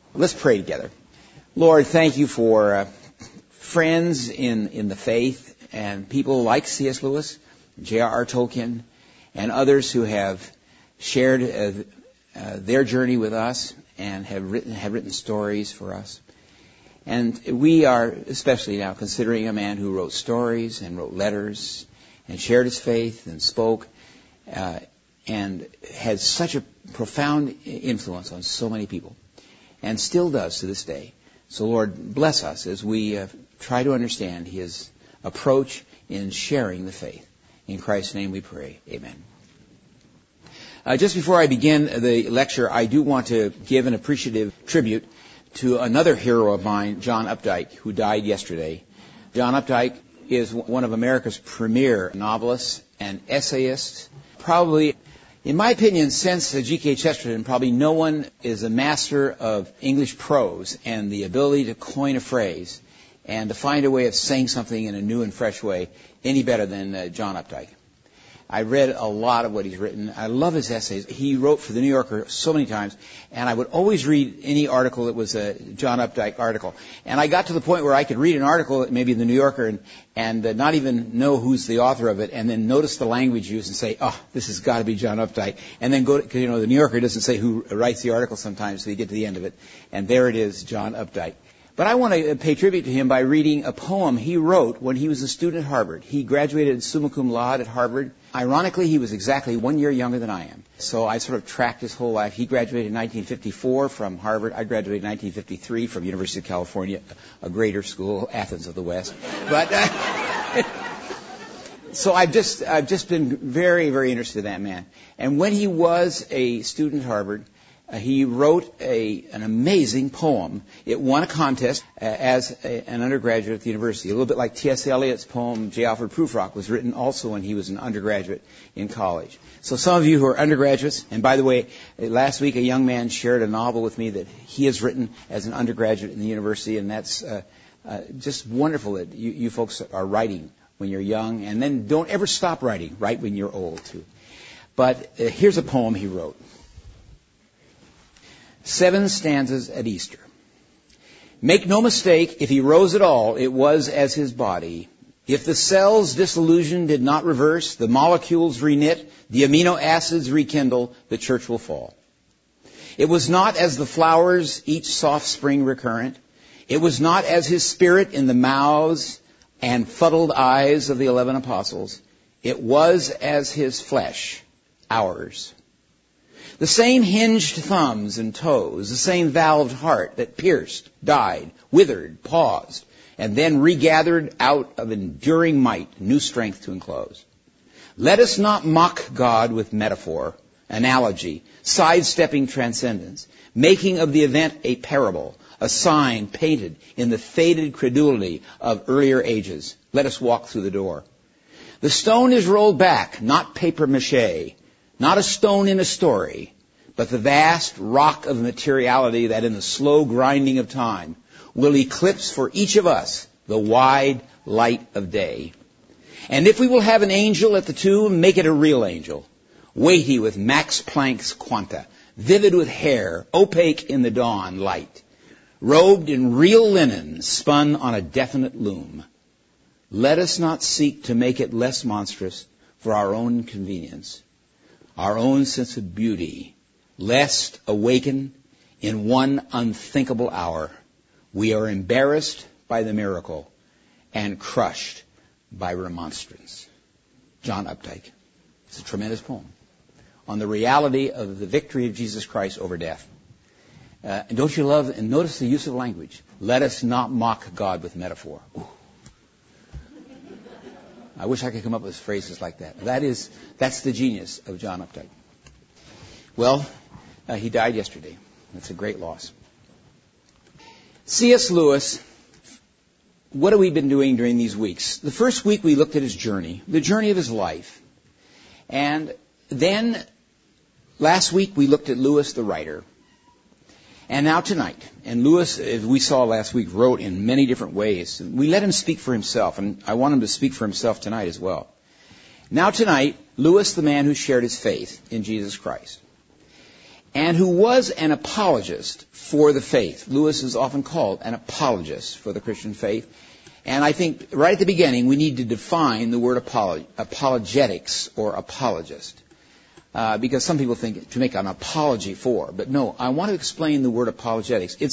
Let's pray together. Lord, thank you for friends in the faith and people like C.S. Lewis, J.R.R. Tolkien, and others who have shared their journey with us and have written stories for us. And we are especially now considering a man who wrote stories and wrote letters and shared his faith and spoke and had such a profound influence on so many people, and still does to this day. So, Lord, bless us as we try to understand his approach in sharing the faith. In Christ's name we pray. Amen. Just before I begin the lecture, I do want to give an appreciative tribute to another hero of mine, John Updike, who died yesterday. John Updike is one of America's premier novelists and essayists. Probably, in my opinion, since G.K. Chesterton, probably no one is a master of English prose and the ability to coin a phrase and to find a way of saying something in a new and fresh way any better than John Updike. I read a lot of what he's written. I love his essays. He wrote for The New Yorker so many times, and I would always read any article that was a John Updike article. And I got to the point where I could read an article, maybe in The New Yorker, and not even know who's the author of it, and then notice the language used and say, oh, this has got to be John Updike. And then go to, because, The New Yorker doesn't say who writes the article sometimes, so you get to the end of it, and there it is, John Updike. But I want to pay tribute to him by reading a poem he wrote when he was a student at Harvard. He graduated summa cum laude at Harvard. Ironically, he was exactly 1 year younger than I am. So I sort of tracked his whole life. He graduated in 1954 from Harvard. I graduated in 1953 from University of California, a greater school, Athens of the West. But so I've just been very, very interested in that man. And when he was a student at Harvard, he wrote an amazing poem. It won a contest as an undergraduate at the university. A little bit like T.S. Eliot's poem, J. Alfred Prufrock, was written also when he was an undergraduate in college. So some of you who are undergraduates, and by the way, last week a young man shared a novel with me that he has written as an undergraduate in the university, and that's just wonderful that you folks are writing when you're young, and then don't ever stop writing, write when you're old too. But here's a poem he wrote. 7 stanzas at Easter. Make no mistake, if he rose at all, it was as his body. If the cell's dissolution did not reverse, the molecules reknit, the amino acids rekindle, the church will fall. It was not as the flowers, each soft spring recurrent. It was not as his spirit in the mouths and fuddled eyes of the 11 apostles. It was as his flesh, ours. The same hinged thumbs and toes, the same valved heart that pierced, died, withered, paused, and then regathered out of enduring might, new strength to enclose. Let us not mock God with metaphor, analogy, sidestepping transcendence, making of the event a parable, a sign painted in the faded credulity of earlier ages. Let us walk through the door. The stone is rolled back, not papier-mâché, not a stone in a story, but the vast rock of materiality that in the slow grinding of time will eclipse for each of us the wide light of day. And if we will have an angel at the tomb, make it a real angel, weighty with Max Planck's quanta, vivid with hair, opaque in the dawn light, robed in real linen, spun on a definite loom. Let us not seek to make it less monstrous for our own convenience, our own sense of beauty, lest awaken in one unthinkable hour, we are embarrassed by the miracle and crushed by remonstrance. John Updike. It's a tremendous poem on the reality of the victory of Jesus Christ over death. And don't you love, and notice the use of language, let us not mock God with metaphor. Ooh. I wish I could come up with phrases like that. That's the genius of John Updike. Well, he died yesterday. That's a great loss. C.S. Lewis, what have we been doing during these weeks? The first week we looked at his journey, the journey of his life. And then last week we looked at Lewis the writer. And now tonight, and Lewis, as we saw last week, wrote in many different ways. We let him speak for himself, and I want him to speak for himself tonight as well. Now tonight, Lewis, the man who shared his faith in Jesus Christ. and who was an apologist for the faith. Lewis is often called an apologist for the Christian faith. And I think right at the beginning we need to define the word apologetics or apologist. Because some people think to make an apology for. But no, I want to explain the word apologetics. It's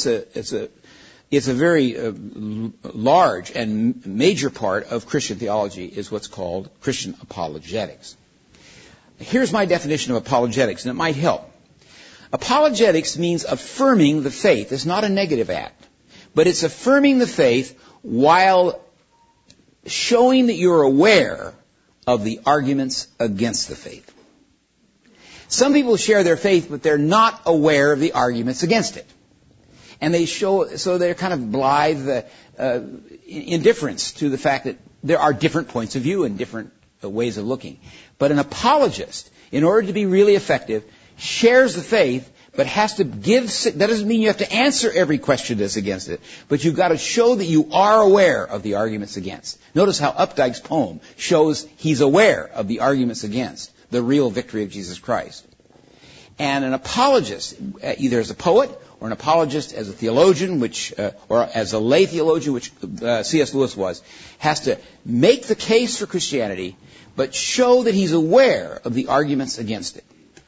a very large and major part of Christian theology is what's called Christian apologetics. Here's my definition of apologetics, and it might help. Apologetics means affirming the faith. It's not a negative act, but it's affirming the faith while showing that you're aware of the arguments against the faith. Some people share their faith, but they're not aware of the arguments against it. And so they're kind of blithe indifference to the fact that there are different points of view and different ways of looking. But an apologist, in order to be really effective, shares the faith, but has to that doesn't mean you have to answer every question that's against it, but you've got to show that you are aware of the arguments against. Notice how Updike's poem shows he's aware of the arguments against the real victory of Jesus Christ. And an apologist, either as a poet or an apologist as a theologian, or as a lay theologian, which C.S. Lewis was, has to make the case for Christianity, but show that he's aware of the arguments against it.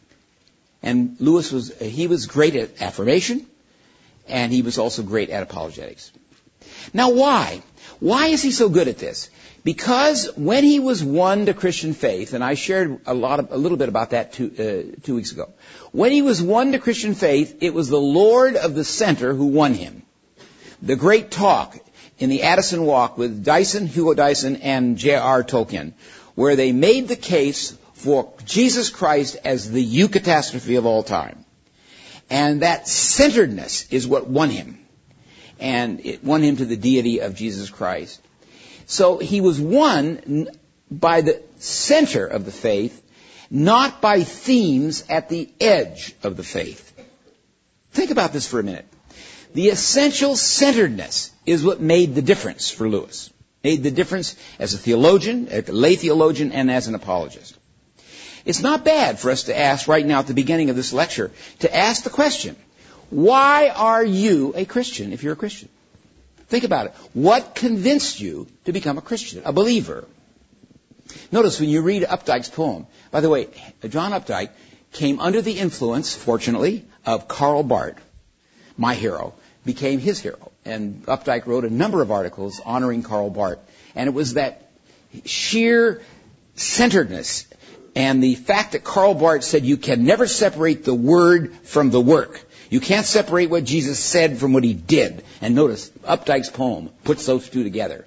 And Lewis was great at affirmation, and he was also great at apologetics. Now why? Why is he so good at this? Because when he was won to Christian faith, and I shared a little bit about that 2 weeks ago. When he was won to Christian faith, it was the Lord of the Center who won him. The great talk in the Addison Walk with Hugo Dyson, and J.R. Tolkien, where they made the case for Jesus Christ as the eucatastrophe of all time. And that centeredness is what won him. And it won him to the deity of Jesus Christ. So he was won by the center of the faith, not by themes at the edge of the faith. Think about this for a minute. The essential centeredness is what made the difference for Lewis. Made the difference as a theologian, a lay theologian, and as an apologist. It's not bad for us to ask right now at the beginning of this lecture, to ask the question, why are you a Christian if you're a Christian? Think about it. What convinced you to become a Christian, a believer? Notice when you read Updike's poem, by the way, John Updike came under the influence, fortunately, of Karl Barth, my hero, became his hero. And Updike wrote a number of articles honoring Karl Barth. And it was that sheer centeredness and the fact that Karl Barth said you can never separate the word from the work. You can't separate what Jesus said from what he did. And notice, Updike's poem puts those two together.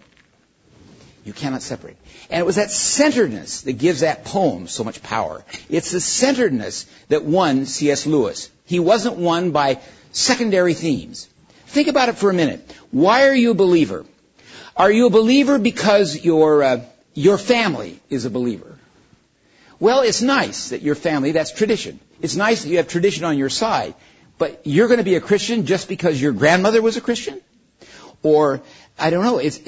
You cannot separate. And it was that centeredness that gives that poem so much power. It's the centeredness that won C.S. Lewis. He wasn't won by secondary themes. Think about it for a minute. Why are you a believer? Are you a believer because your family is a believer? Well, it's nice that your family, that's tradition. It's nice that you have tradition on your side. But you're going to be a Christian just because your grandmother was a Christian? Or, I don't know, it's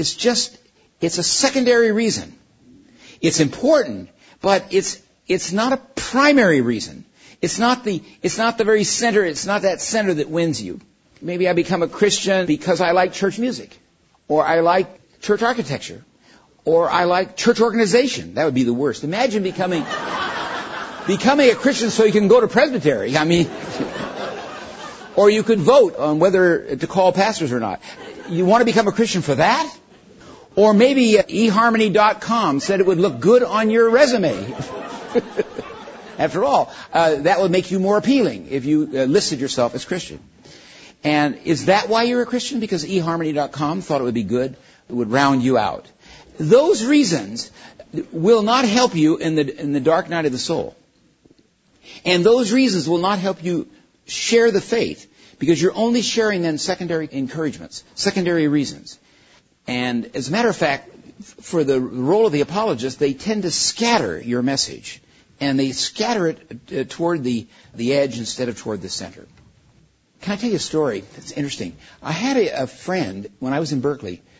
a secondary reason. It's important, but it's not a primary reason. It's not the very center, it's not that center that wins you. Maybe I become a Christian because I like church music, or I like church architecture, or I like church organization. That would be the worst. Imagine becoming a Christian so you can go to presbytery. I mean, or you could vote on whether to call pastors or not. You want to become a Christian for that? Or maybe eHarmony.com said it would look good on your resume. After all, that would make you more appealing if you listed yourself as Christian. And is that why you're a Christian? Because eHarmony.com thought it would be good, it would round you out. Those reasons will not help you in the dark night of the soul. And those reasons will not help you share the faith, because you're only sharing then secondary encouragements, secondary reasons. And as a matter of fact, for the role of the apologist, they tend to scatter your message. And they scatter it toward the edge instead of toward the center. Can I tell you a story? It's interesting. I had a friend when I was in Berkeley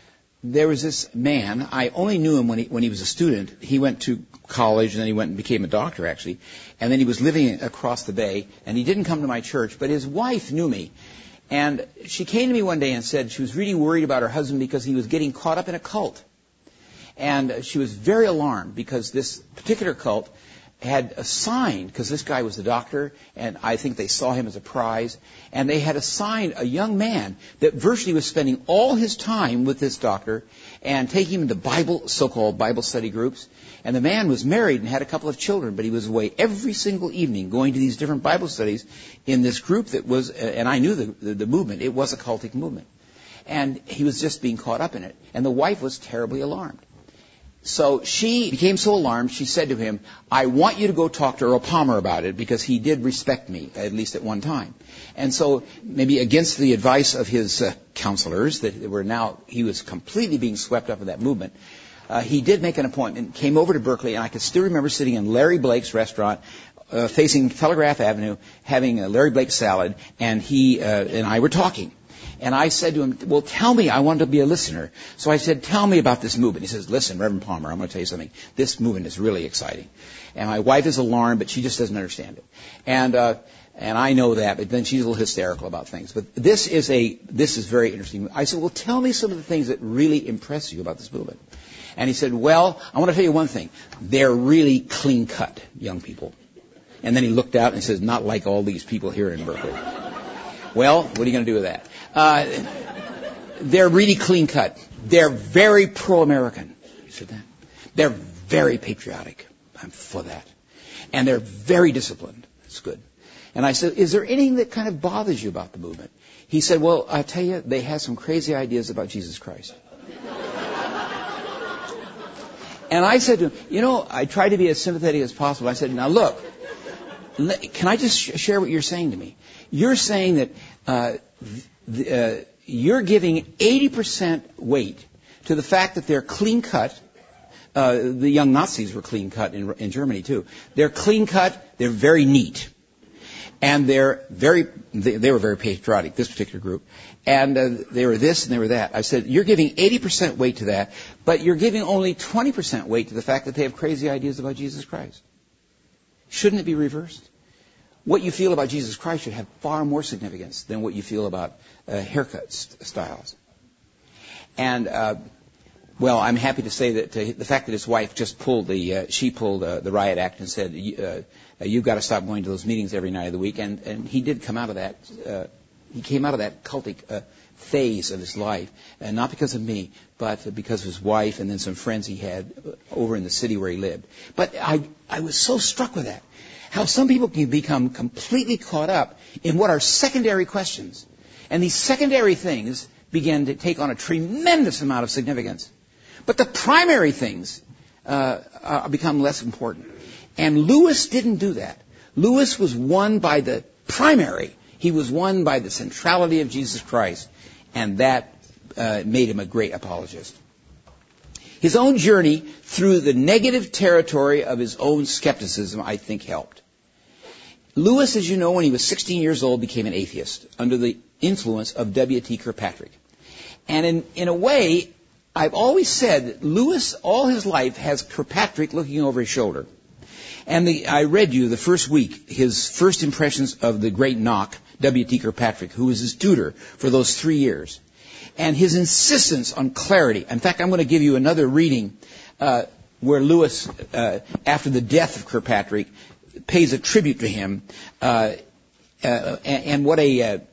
there was this man. I only knew him when he was a student. He went to college, and then he went and became a doctor, actually. And then he was living across the bay, and he didn't come to my church, but his wife knew me. And she came to me one day and said she was really worried about her husband because he was getting caught up in a cult. And she was very alarmed because this particular cult had assigned, because this guy was the doctor, and I think they saw him as a prize, and they had assigned a young man that virtually was spending all his time with this doctor and taking him to so-called Bible study groups. And the man was married and had a couple of children, but he was away every single evening going to these different Bible studies in this group that was, and I knew the movement, it was a cultic movement. And he was just being caught up in it. And the wife was terribly alarmed. So she became so alarmed, she said to him, I want you to go talk to Earl Palmer about it, because he did respect me, at least at one time. And so, maybe against the advice of his counselors, he was completely being swept up in that movement, he did make an appointment, came over to Berkeley, and I could still remember sitting in Larry Blake's restaurant, facing Telegraph Avenue, having a Larry Blake salad, and he and I were talking. And I said to him, well, tell me, I want to be a listener. So I said, tell me about this movement. He says, listen, Reverend Palmer, I'm going to tell you something. This movement is really exciting. And my wife is alarmed, but she just doesn't understand it. And I know that, but then she's a little hysterical about things. But this is very interesting. I said, well, tell me some of the things that really impress you about this movement. And he said, well, I want to tell you one thing. They're really clean-cut young people. And then he looked out and says, not like all these people here in Berkeley. Well, what are you going to do with that? They're really clean-cut. They're very pro-American. You said that? They're very patriotic. I'm for that. And they're very disciplined. That's good. And I said, is there anything that kind of bothers you about the movement? He said, well, I tell you, they have some crazy ideas about Jesus Christ. And I said to him, I tried to be as sympathetic as possible. I said, now look, can I just share what you're saying to me? You're saying that you're giving 80% weight to the fact that they're clean-cut. The young Nazis were clean-cut in Germany, too. They're clean-cut, they're very neat. And they were very patriotic, this particular group. And they were this and they were that. I said, you're giving 80% weight to that, but you're giving only 20% weight to the fact that they have crazy ideas about Jesus Christ. Shouldn't it be reversed? What you feel about Jesus Christ should have far more significance than what you feel about haircut styles. And, well, I'm happy to say that the fact that his wife just pulled the riot act and said, you've got to stop going to those meetings every night of the week. And he did come out of that. He came out of that cultic phase of his life, and not because of me, but because of his wife and then some friends he had over in the city where he lived. But I was so struck with that. How some people can become completely caught up in what are secondary questions. And these secondary things begin to take on a tremendous amount of significance. But the primary things become less important. And Lewis didn't do that. Lewis was won by the primary. He was won by the centrality of Jesus Christ. And that made him a great apologist. His own journey through the negative territory of his own skepticism, I think, helped. Lewis, as you know, when he was 16 years old, became an atheist under the influence of W.T. Kirkpatrick. And in a way, I've always said that Lewis, all his life, has Kirkpatrick looking over his shoulder. And I read you the first week, his first impressions of the great Knock, W.T. Kirkpatrick, who was his tutor for those 3 years. And his insistence on clarity. In fact, I'm going to give you another reading where Lewis, after the death of Kirkpatrick, pays a tribute to him, and what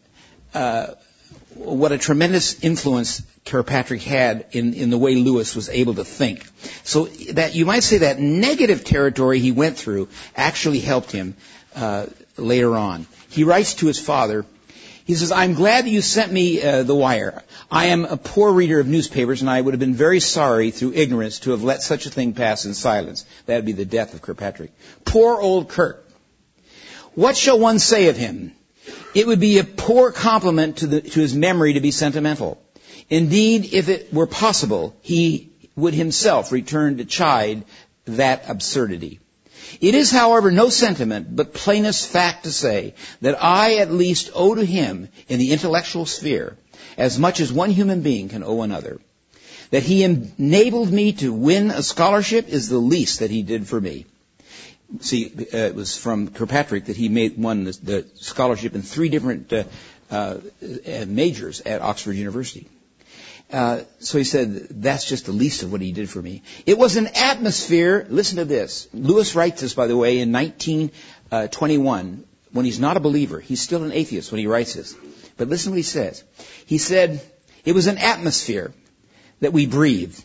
a tremendous influence Kirkpatrick had in the way Lewis was able to think. So that you might say that negative territory he went through actually helped him later on. He writes to his father. He says, I'm glad that you sent me the wire. I am a poor reader of newspapers, and I would have been very sorry through ignorance to have let such a thing pass in silence. That would be the death of Kirkpatrick. Poor old Kirk. What shall one say of him? It would be a poor compliment to his memory to be sentimental. Indeed, if it were possible, he would himself return to chide that absurdity. It is, however, no sentiment, but plainest fact to say that I at least owe to him in the intellectual sphere as much as one human being can owe another. That he enabled me to win a scholarship is the least that he did for me. See, it was from Kirkpatrick that he won the scholarship in 3 different majors at Oxford University. So he said, that's just the least of what he did for me. It was an atmosphere, listen to this. Lewis writes this, by the way, in 1921, when he's not a believer. He's still an atheist when he writes this. But listen to what he says. He said, it was an atmosphere that we breathed,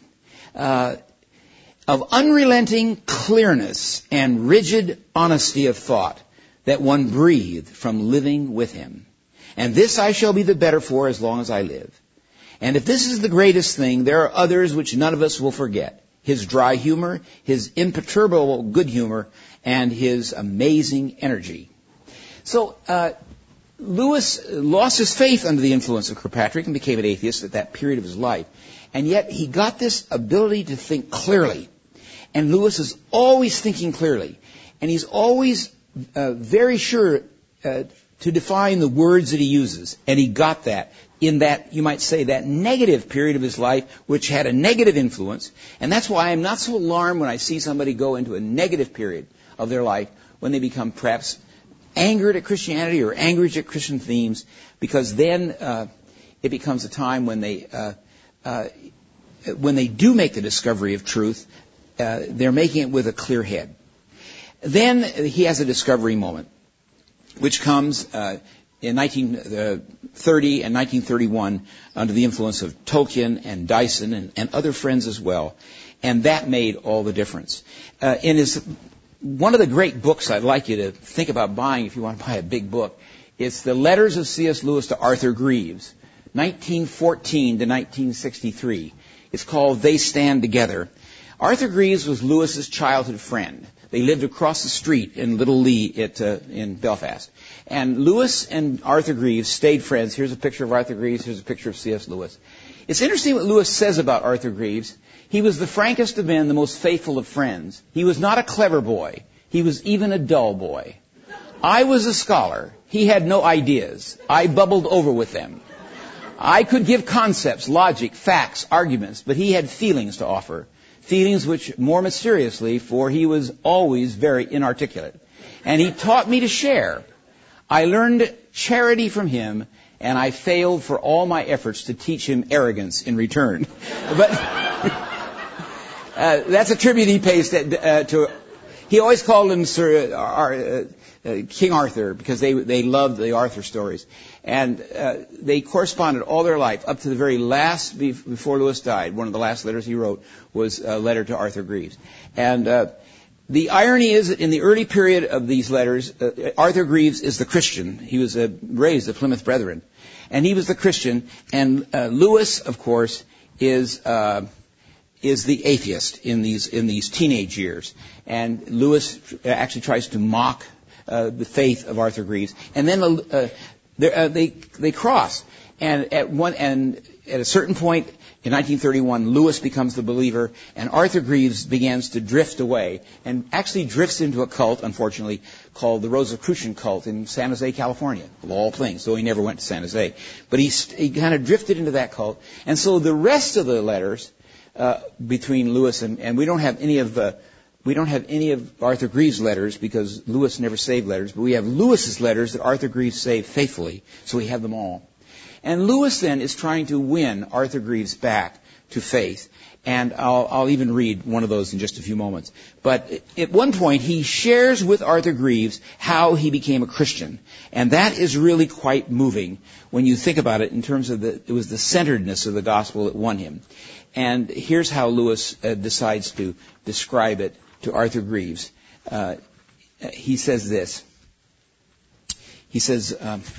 of unrelenting clearness and rigid honesty of thought that one breathed from living with him. And this I shall be the better for as long as I live. And if this is the greatest thing, there are others which none of us will forget. His dry humor, his imperturbable good humor, and his amazing energy. So, Lewis lost his faith under the influence of Kirkpatrick and became an atheist at that period of his life. And yet he got this ability to think clearly. And Lewis is always thinking clearly. And he's always very sure to define the words that he uses. And he got that in that, you might say, that negative period of his life, which had a negative influence. And that's why I'm not so alarmed when I see somebody go into a negative period of their life when they become perhaps angered at Christianity or angered at Christian themes, because then it becomes a time when they do make the discovery of truth, they're making it with a clear head. Then he has a discovery moment, which comes in 1930 and 1931 under the influence of Tolkien and Dyson and other friends as well. And that made all the difference. One of the great books I'd like you to think about buying if you want to buy a big book, it's The Letters of C.S. Lewis to Arthur Greeves, 1914 to 1963. It's called They Stand Together. Arthur Greeves was Lewis's childhood friend. They lived across the street in Little Lee in Belfast. And Lewis and Arthur Greeves stayed friends. Here's a picture of Arthur Greeves. Here's a picture of C.S. Lewis. It's interesting what Lewis says about Arthur Greeves. He was the frankest of men, the most faithful of friends. He was not a clever boy. He was even a dull boy. I was a scholar. He had no ideas. I bubbled over with them. I could give concepts, logic, facts, arguments, but he had feelings to offer. Feelings which, more mysteriously, for he was always very inarticulate. And he taught me to share. I learned charity from him, and I failed for all my efforts to teach him arrogance in return. But that's a tribute he pays to. He always called him King Arthur because they loved the Arthur stories, and they corresponded all their life up to the very last before Lewis died. One of the last letters he wrote was a letter to Arthur Greeves, and the irony is that in the early period of these letters, Arthur Greeves is the Christian. He was raised at Plymouth Brethren, and he was the Christian, and Lewis, of course, is the atheist in these teenage years. And Lewis actually tries to mock the faith of Arthur Greeves, and then they cross. And at a certain point in 1931, Lewis becomes the believer, and Arthur Greeves begins to drift away, and actually drifts into a cult, unfortunately, called the Rosicrucian cult in San Jose, California, of all things, though he never went to San Jose. But he kind of drifted into that cult. And so the rest of the letters between Lewis and we don't have any of Arthur Greeves' letters because Lewis never saved letters, but we have Lewis's letters that Arthur Greeves saved faithfully, so we have them all. And Lewis then is trying to win Arthur Greeves back to faith, and I'll even read one of those in just a few moments. But at one point he shares with Arthur Greeves how he became a Christian, and that is really quite moving when you think about it in terms of it was the centeredness of the gospel that won him. And here's how Lewis decides to describe it to Arthur Greeves. He says this. He says,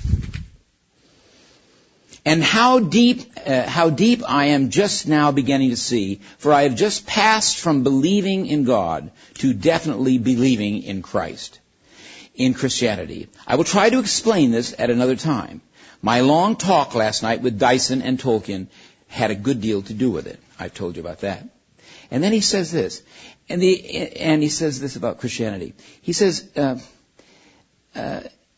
and how deep I am just now beginning to see, for I have just passed from believing in God to definitely believing in Christ, in Christianity. I will try to explain this at another time. My long talk last night with Dyson and Tolkien had a good deal to do with it. I've told you about that. And then he says this, and he says this about Christianity. He says,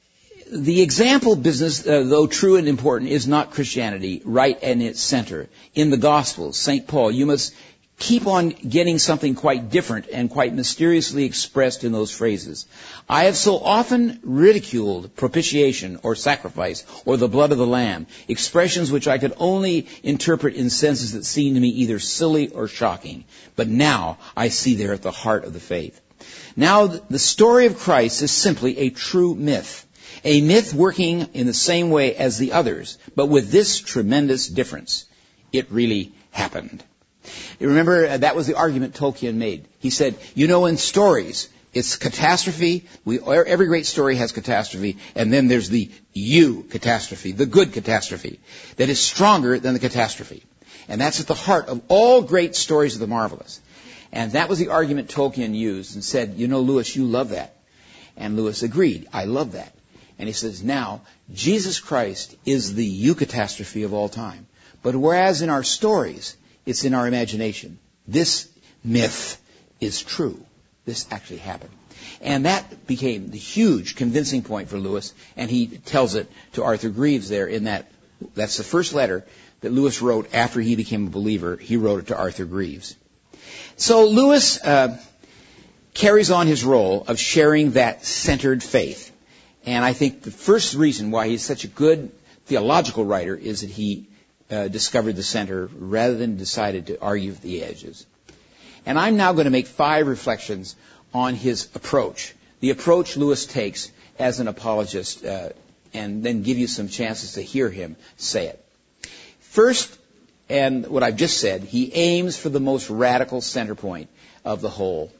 The example business, though true and important, is not Christianity right in its center. In the Gospels, St. Paul, you must keep on getting something quite different and quite mysteriously expressed in those phrases. I have so often ridiculed propitiation or sacrifice or the blood of the Lamb, expressions which I could only interpret in senses that seemed to me either silly or shocking. But now I see they're at the heart of the faith. Now the story of Christ is simply a true myth. A myth working in the same way as the others, but with this tremendous difference. It really happened. You remember, that was the argument Tolkien made. He said, in stories, it's catastrophe. Every great story has catastrophe. And then there's the catastrophe, the good catastrophe, that is stronger than the catastrophe. And that's at the heart of all great stories of the marvelous. And that was the argument Tolkien used and said, Lewis, you love that. And Lewis agreed, I love that. And he says, now, Jesus Christ is the eucatastrophe of all time. But whereas in our stories, it's in our imagination. This myth is true. This actually happened. And that became the huge convincing point for Lewis, and he tells it to Arthur Greeves there in that's the first letter that Lewis wrote after he became a believer. He wrote it to Arthur Greeves. So Lewis carries on his role of sharing that centered faith. And I think the first reason why he's such a good theological writer is that he discovered the center rather than decided to argue the edges. And I'm now going to make 5 reflections on his approach, the approach Lewis takes as an apologist, and then give you some chances to hear him say it. First, and what I've just said, he aims for the most radical center point of the whole.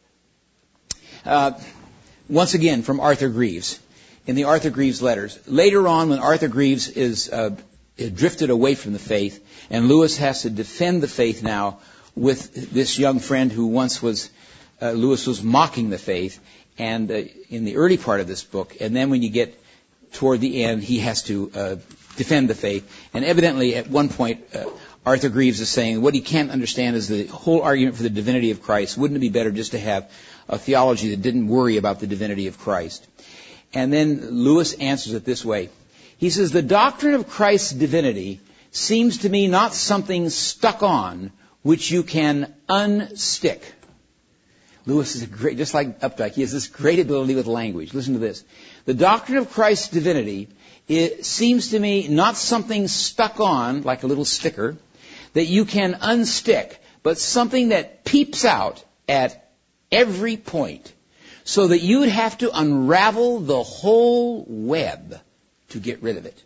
Once again, from Arthur Greeves, in the Arthur Greeves letters. Later on, when Arthur Greeves is drifted away from the faith, and Lewis has to defend the faith now with this young friend who once was, Lewis was mocking the faith, and in the early part of this book, and then when you get toward the end, he has to defend the faith. And evidently, at one point, Arthur Greeves is saying, what he can't understand is the whole argument for the divinity of Christ. Wouldn't it be better just to have a theology that didn't worry about the divinity of Christ? And then Lewis answers it this way. He says, the doctrine of Christ's divinity seems to me not something stuck on which you can unstick. Lewis is just like Updike, he has this great ability with language. Listen to this. The doctrine of Christ's divinity, it seems to me not something stuck on, like a little sticker, that you can unstick, but something that peeps out at every point, so that you would have to unravel the whole web to get rid of it.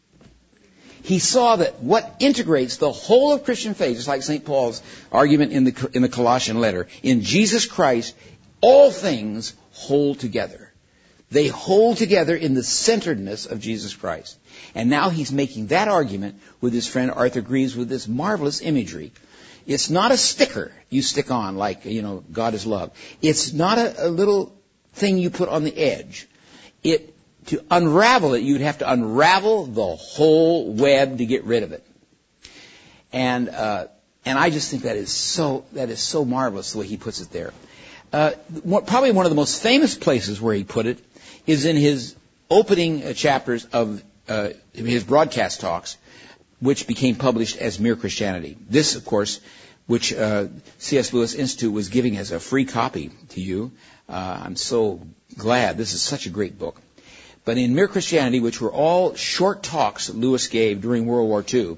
He saw that what integrates the whole of Christian faith, just like St. Paul's argument in the Colossian letter, in Jesus Christ, all things hold together. They hold together in the centeredness of Jesus Christ. And now he's making that argument with his friend Arthur Greeves with this marvelous imagery. It's not a sticker you stick on like, God is love. It's not a little thing you put on the edge. To unravel it, you'd have to unravel the whole web to get rid of it. And I just think that is so marvelous the way he puts it there. Probably one of the most famous places where he put it is in his opening chapters of his broadcast talks, which became published as Mere Christianity. This, of course, which C.S. Lewis Institute was giving as a free copy to you. I'm so glad. This is such a great book. But in Mere Christianity, which were all short talks that Lewis gave during World War II,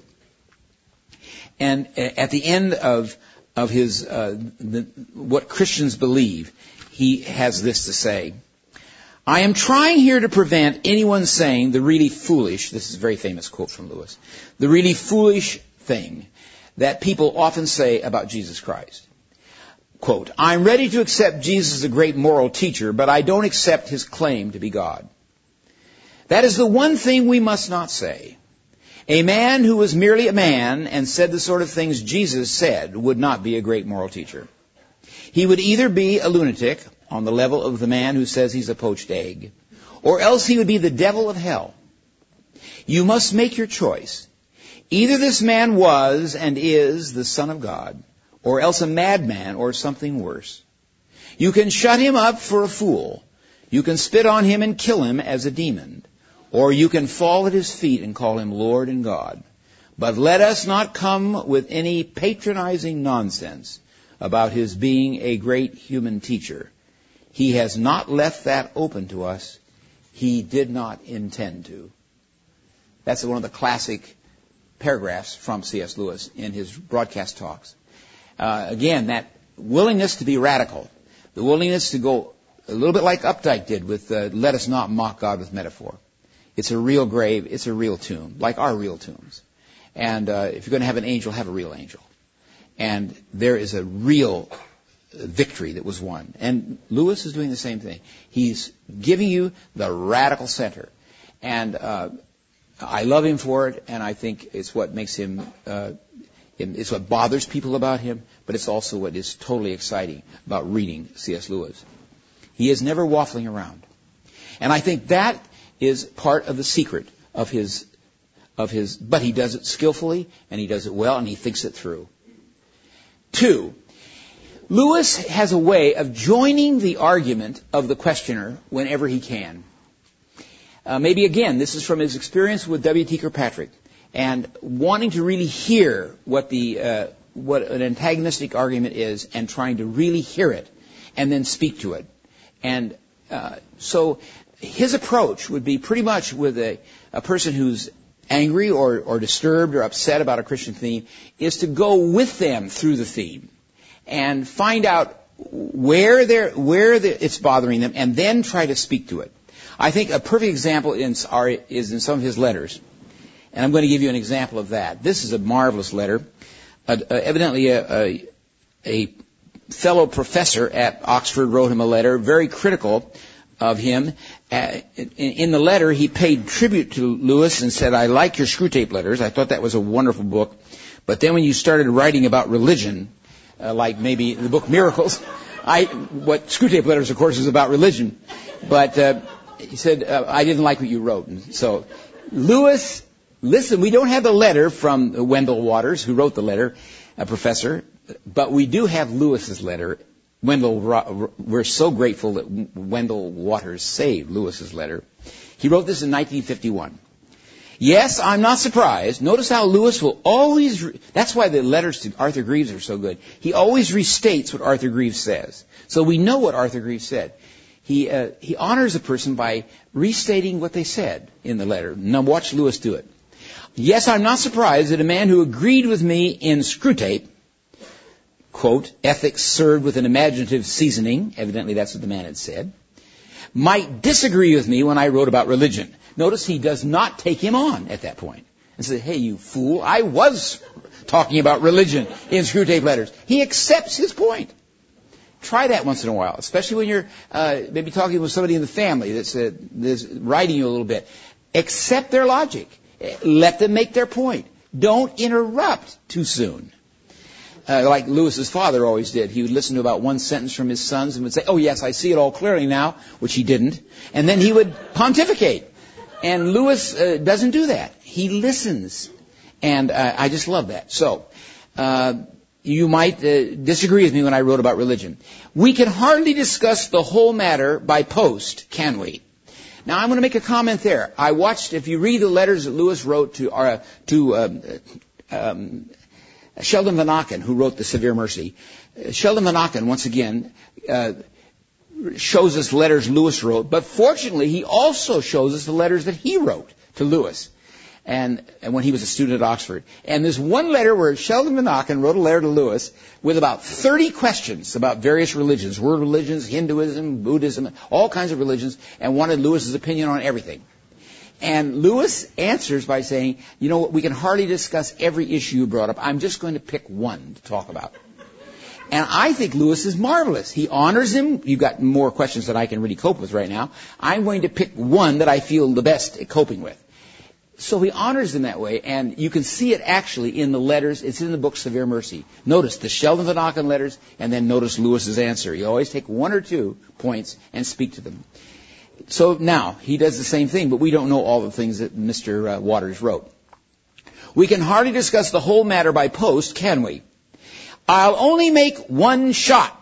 and at the end of his what Christians believe, he has this to say. I am trying here to prevent anyone saying the really foolish, this is a very famous quote from Lewis, the really foolish thing that people often say about Jesus Christ. Quote, I'm ready to accept Jesus as a great moral teacher, but I don't accept his claim to be God. That is the one thing we must not say. A man who was merely a man and said the sort of things Jesus said would not be a great moral teacher. He would either be a lunatic on the level of the man who says he's a poached egg, or else he would be the devil of hell. You must make your choice. Either this man was and is the Son of God, or else a madman or something worse. You can shut him up for a fool. You can spit on him and kill him as a demon. or you can fall at his feet and call him Lord and God. But let us not come with any patronizing nonsense about his being a great human teacher. He has not left that open to us. He did not intend to. That's one of the classic paragraphs from C.S. Lewis in his broadcast talks. Again, that willingness to be radical, the willingness to go a little bit like Updike did with let us not mock God with metaphor. It's a real grave, it's a real tomb, like our real tombs. And if you're going to have an angel, have a real angel. And there is a real victory that was won. And Lewis is doing the same thing. He's giving you the radical center. And I love him for it, and I think it's what makes him, it's what bothers people about him, but it's also what is totally exciting about reading C.S. Lewis. He is never waffling around. And I think that is part of the secret of his, but he does it skillfully, and he does it well, and he thinks it through. 2, Lewis has a way of joining the argument of the questioner whenever he can. Maybe again, this is from his experience with W.T. Kirkpatrick, and wanting to really hear what an antagonistic argument is, and trying to really hear it, and then speak to it. And so his approach would be pretty much with a person who's angry or disturbed or upset about a Christian theme, is to go with them through the theme and find out where it's bothering them, and then try to speak to it. I think a perfect example is in some of his letters, and I'm going to give you an example of that. This is a marvelous letter. Evidently, a fellow professor at Oxford wrote him a letter, very critical of him. In the letter, he paid tribute to Lewis and said, "I like your Screwtape Letters. I thought that was a wonderful book. But then when you started writing about religion, like maybe the book Miracles, what Screwtape Letters, of course, is about religion. But he said, I didn't like what you wrote." And so Lewis, listen, we don't have the letter from Wendell Waters, who wrote the letter, a professor, but we do have Lewis's letter. We're so grateful that Wendell Waters saved Lewis's letter. He wrote this in 1951. "Yes, I'm not surprised. Notice how Lewis will always, that's why the letters to Arthur Greeves are so good. He always restates what Arthur Greeves says. So we know what Arthur Greeves said. He honors a person by restating what they said in the letter. Now watch Lewis do it. "Yes, I'm not surprised that a man who agreed with me in Screwtape," quote, "ethics served with an imaginative seasoning," evidently that's what the man had said, "might disagree with me when I wrote about religion." Notice he does not take him on at that point and say, "Hey, you fool, I was talking about religion in Screwtape Letters." He accepts his point. Try that once in a while, especially when you're maybe talking with somebody in the family that's writing you a little bit. Accept their logic. Let them make their point. Don't interrupt too soon. Like Lewis's father always did. He would listen to about one sentence from his sons and would say, "Oh yes, I see it all clearly now," which he didn't. And then he would pontificate. And Lewis doesn't do that. He listens. And I just love that. So, you might disagree with me when I wrote about religion. "We can hardly discuss the whole matter by post, can we?" Now, I'm going to make a comment there. I watched, if you read the letters that Lewis wrote to Sheldon Vanauken, who wrote The Severe Mercy. Sheldon Vanauken, once again, shows us letters Lewis wrote, but fortunately, he also shows us the letters that he wrote to Lewis, and when he was a student at Oxford. And there's one letter where Sheldon Vanauken wrote a letter to Lewis with about 30 questions about various religions, world religions, Hinduism, Buddhism, all kinds of religions, and wanted Lewis's opinion on everything. And Lewis answers by saying, "You know what, we can hardly discuss every issue you brought up. I'm just going to pick one to talk about." And I think Lewis is marvelous. He honors him. You've got more questions that I can really cope with right now. I'm going to pick one that I feel the best at coping with. So he honors him that way, and you can see it actually in the letters. It's in the book Severe Mercy. Notice the Sheldon Vanauken letters, and then notice Lewis's answer. You always take one or two points and speak to them. So now, he does the same thing, but we don't know all the things that Mr. Waters wrote. "We can hardly discuss the whole matter by post, can we? I'll only make one shot.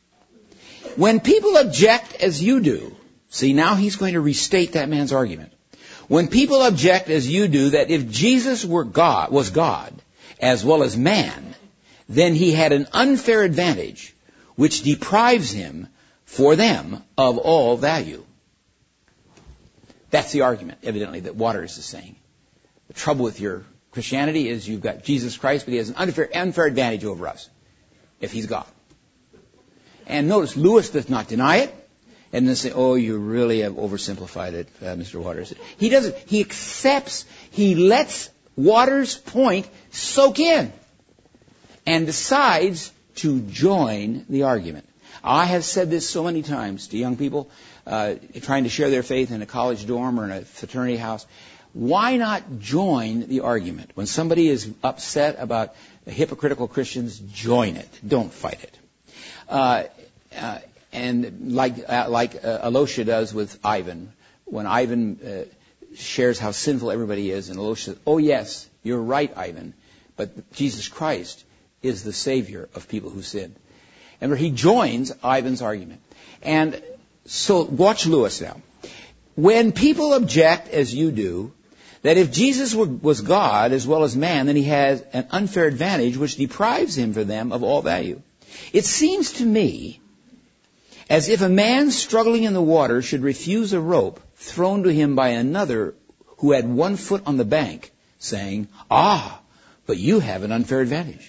When people object as you do," see, now he's going to restate that man's argument. When people object, as you do, that if Jesus was God, as well as man, then he had an unfair advantage, which deprives him, for them, of all value. That's the argument, evidently, that Waters is saying. The trouble with your Christianity is you've got Jesus Christ, but he has an unfair advantage over us, if he's God. And notice, Lewis does not deny it, and then say, oh, you really have oversimplified it, Mr. Waters. He doesn't. He accepts, he lets Waters' point soak in, and decides to join the argument. I have said this so many times to young people trying to share their faith in a college dorm or in a fraternity house. Why not join the argument? When somebody is upset about hypocritical Christians, join it. Don't fight it. And like Elisha does with Ivan, when Ivan shares how sinful everybody is, and Elisha says, oh yes, you're right, Ivan, but Jesus Christ is the Savior of people who sin. And where he joins Ivan's argument. And so watch Lewis now. When people object, as you do, that if Jesus was God as well as man, then he has an unfair advantage which deprives him for them of all value. It seems to me as if a man struggling in the water should refuse a rope thrown to him by another who had 1 foot on the bank, saying, but you have an unfair advantage.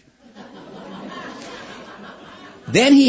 Then he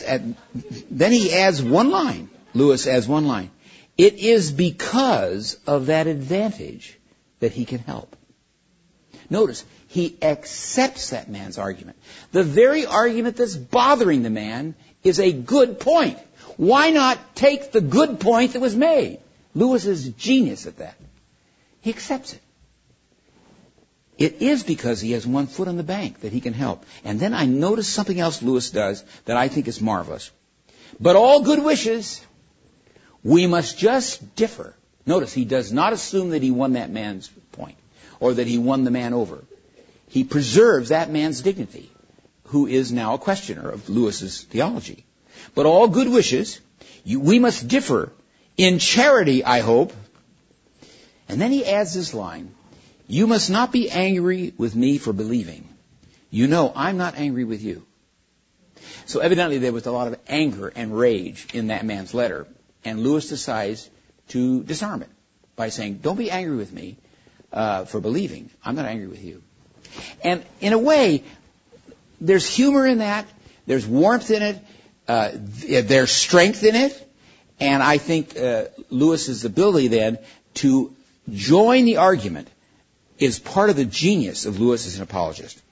adds one line. Lewis adds one line. It is because of that advantage that he can help. Notice, he accepts that man's argument. The very argument that's bothering the man is a good point. Why not take the good point that was made? Lewis is genius at that. He accepts it. It is because he has 1 foot on the bank that he can help. And then I notice something else Lewis does that I think is marvelous. But all good wishes, we must just differ. Notice, he does not assume that he won that man's point or that he won the man over. He preserves that man's dignity, who is now a questioner of Lewis's theology. But all good wishes, we must differ in charity, I hope. And then he adds this line. You must not be angry with me for believing. You know I'm not angry with you. So evidently there was a lot of anger and rage in that man's letter. And Lewis decides to disarm it by saying, don't be angry with me for believing. I'm not angry with you. And in a way, there's humor in that. There's warmth in it. There's strength in it. And I think Lewis's ability then to join the argument is part of the genius of Lewis as an apologist.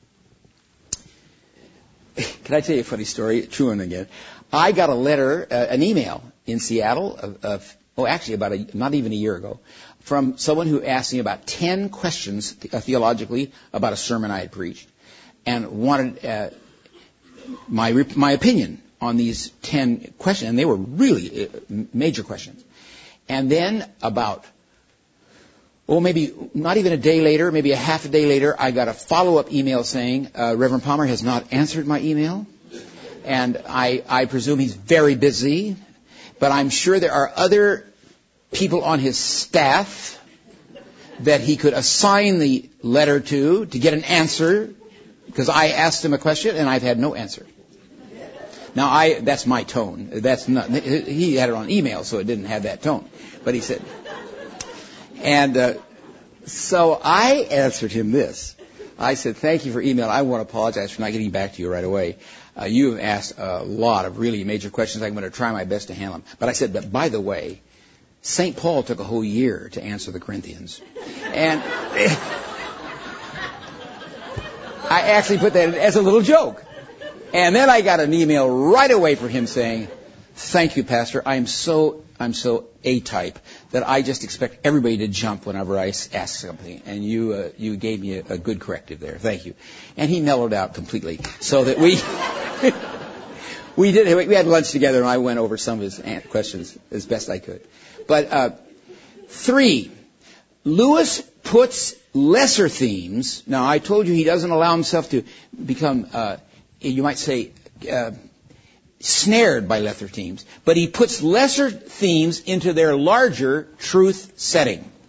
Can I tell you a funny story? True one again. I got a letter, an email in Seattle about not even a year ago, from someone who asked me about 10 questions theologically about a sermon I had preached, and wanted my opinion on these 10 questions, and they were really major questions. And then maybe not even a day later, maybe a half a day later, I got a follow-up email saying, Reverend Palmer has not answered my email. And I presume he's very busy, but I'm sure there are other people on his staff that he could assign the letter to get an answer, because I asked him a question and I've had no answer. Now, that's my tone. He had it on email, so it didn't have that tone. But he said, and so I answered him this. I said, thank you for email. I want to apologize for not getting back to you right away. You have asked a lot of really major questions. I'm going to try my best to handle them. But I said, but by the way, St. Paul took a whole year to answer the Corinthians. And I actually put that as a little joke. And then I got an email right away from him saying, thank you, Pastor. I'm so A-type that I just expect everybody to jump whenever I ask something. And you gave me a good corrective there. Thank you. And he mellowed out completely so that we had lunch together and I went over some of his questions as best I could. But 3, Lewis puts lesser themes. Now, I told you he doesn't allow himself to become, you might say, snared by lesser themes, but he puts lesser themes into their larger truth setting.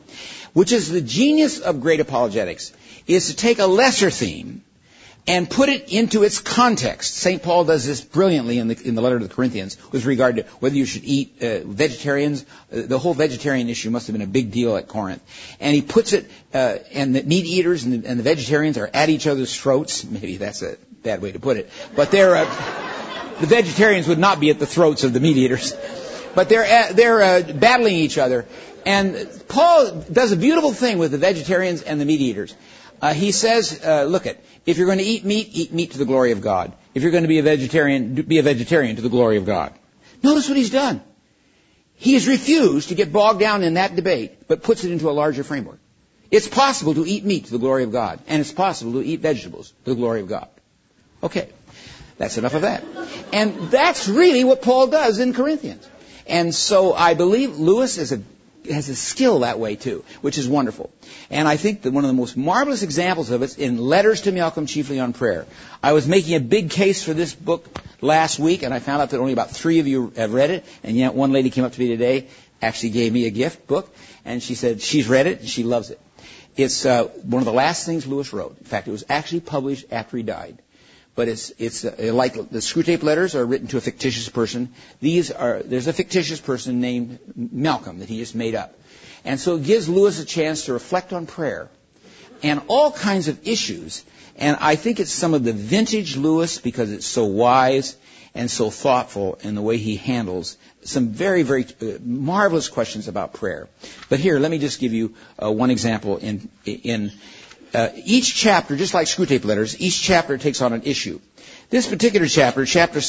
which is the genius of great apologetics, is to take a lesser theme and put it into its context. St. Paul does this brilliantly in the letter to the Corinthians with regard to whether you should eat vegetarians. The whole vegetarian issue must have been a big deal at Corinth. And he puts it, and the meat eaters and the vegetarians are at each other's throats. Maybe that's a bad way to put it. But the vegetarians would not be at the throats of the meat eaters. But they're battling each other. And Paul does a beautiful thing with the vegetarians and the meat eaters. He says, look it, if you're going to eat meat to the glory of God. If you're going to be a vegetarian to the glory of God. Notice what he's done. He has refused to get bogged down in that debate, but puts it into a larger framework. It's possible to eat meat to the glory of God, and it's possible to eat vegetables to the glory of God. Okay, that's enough of that. And that's really what Paul does in Corinthians. And so I believe Lewis has a skill that way too, which is wonderful. And I think that one of the most marvelous examples of it is in Letters to Malcolm, Chiefly on Prayer. I was making a big case for this book last week, and I found out that only about 3 of you have read it, and yet one lady came up to me today, actually gave me a gift book, and she said she's read it and she loves it. It's one of the last things Lewis wrote. In fact, it was actually published after he died. But it's like the Screwtape Letters are written to a fictitious person. There's a fictitious person named Malcolm that he just made up. And so it gives Lewis a chance to reflect on prayer and all kinds of issues. And I think it's some of the vintage Lewis because it's so wise and so thoughtful in the way he handles some very, very marvelous questions about prayer. But here, let me just give you one example in each chapter, just like Screwtape Letters, each chapter takes on an issue. This particular chapter, chapter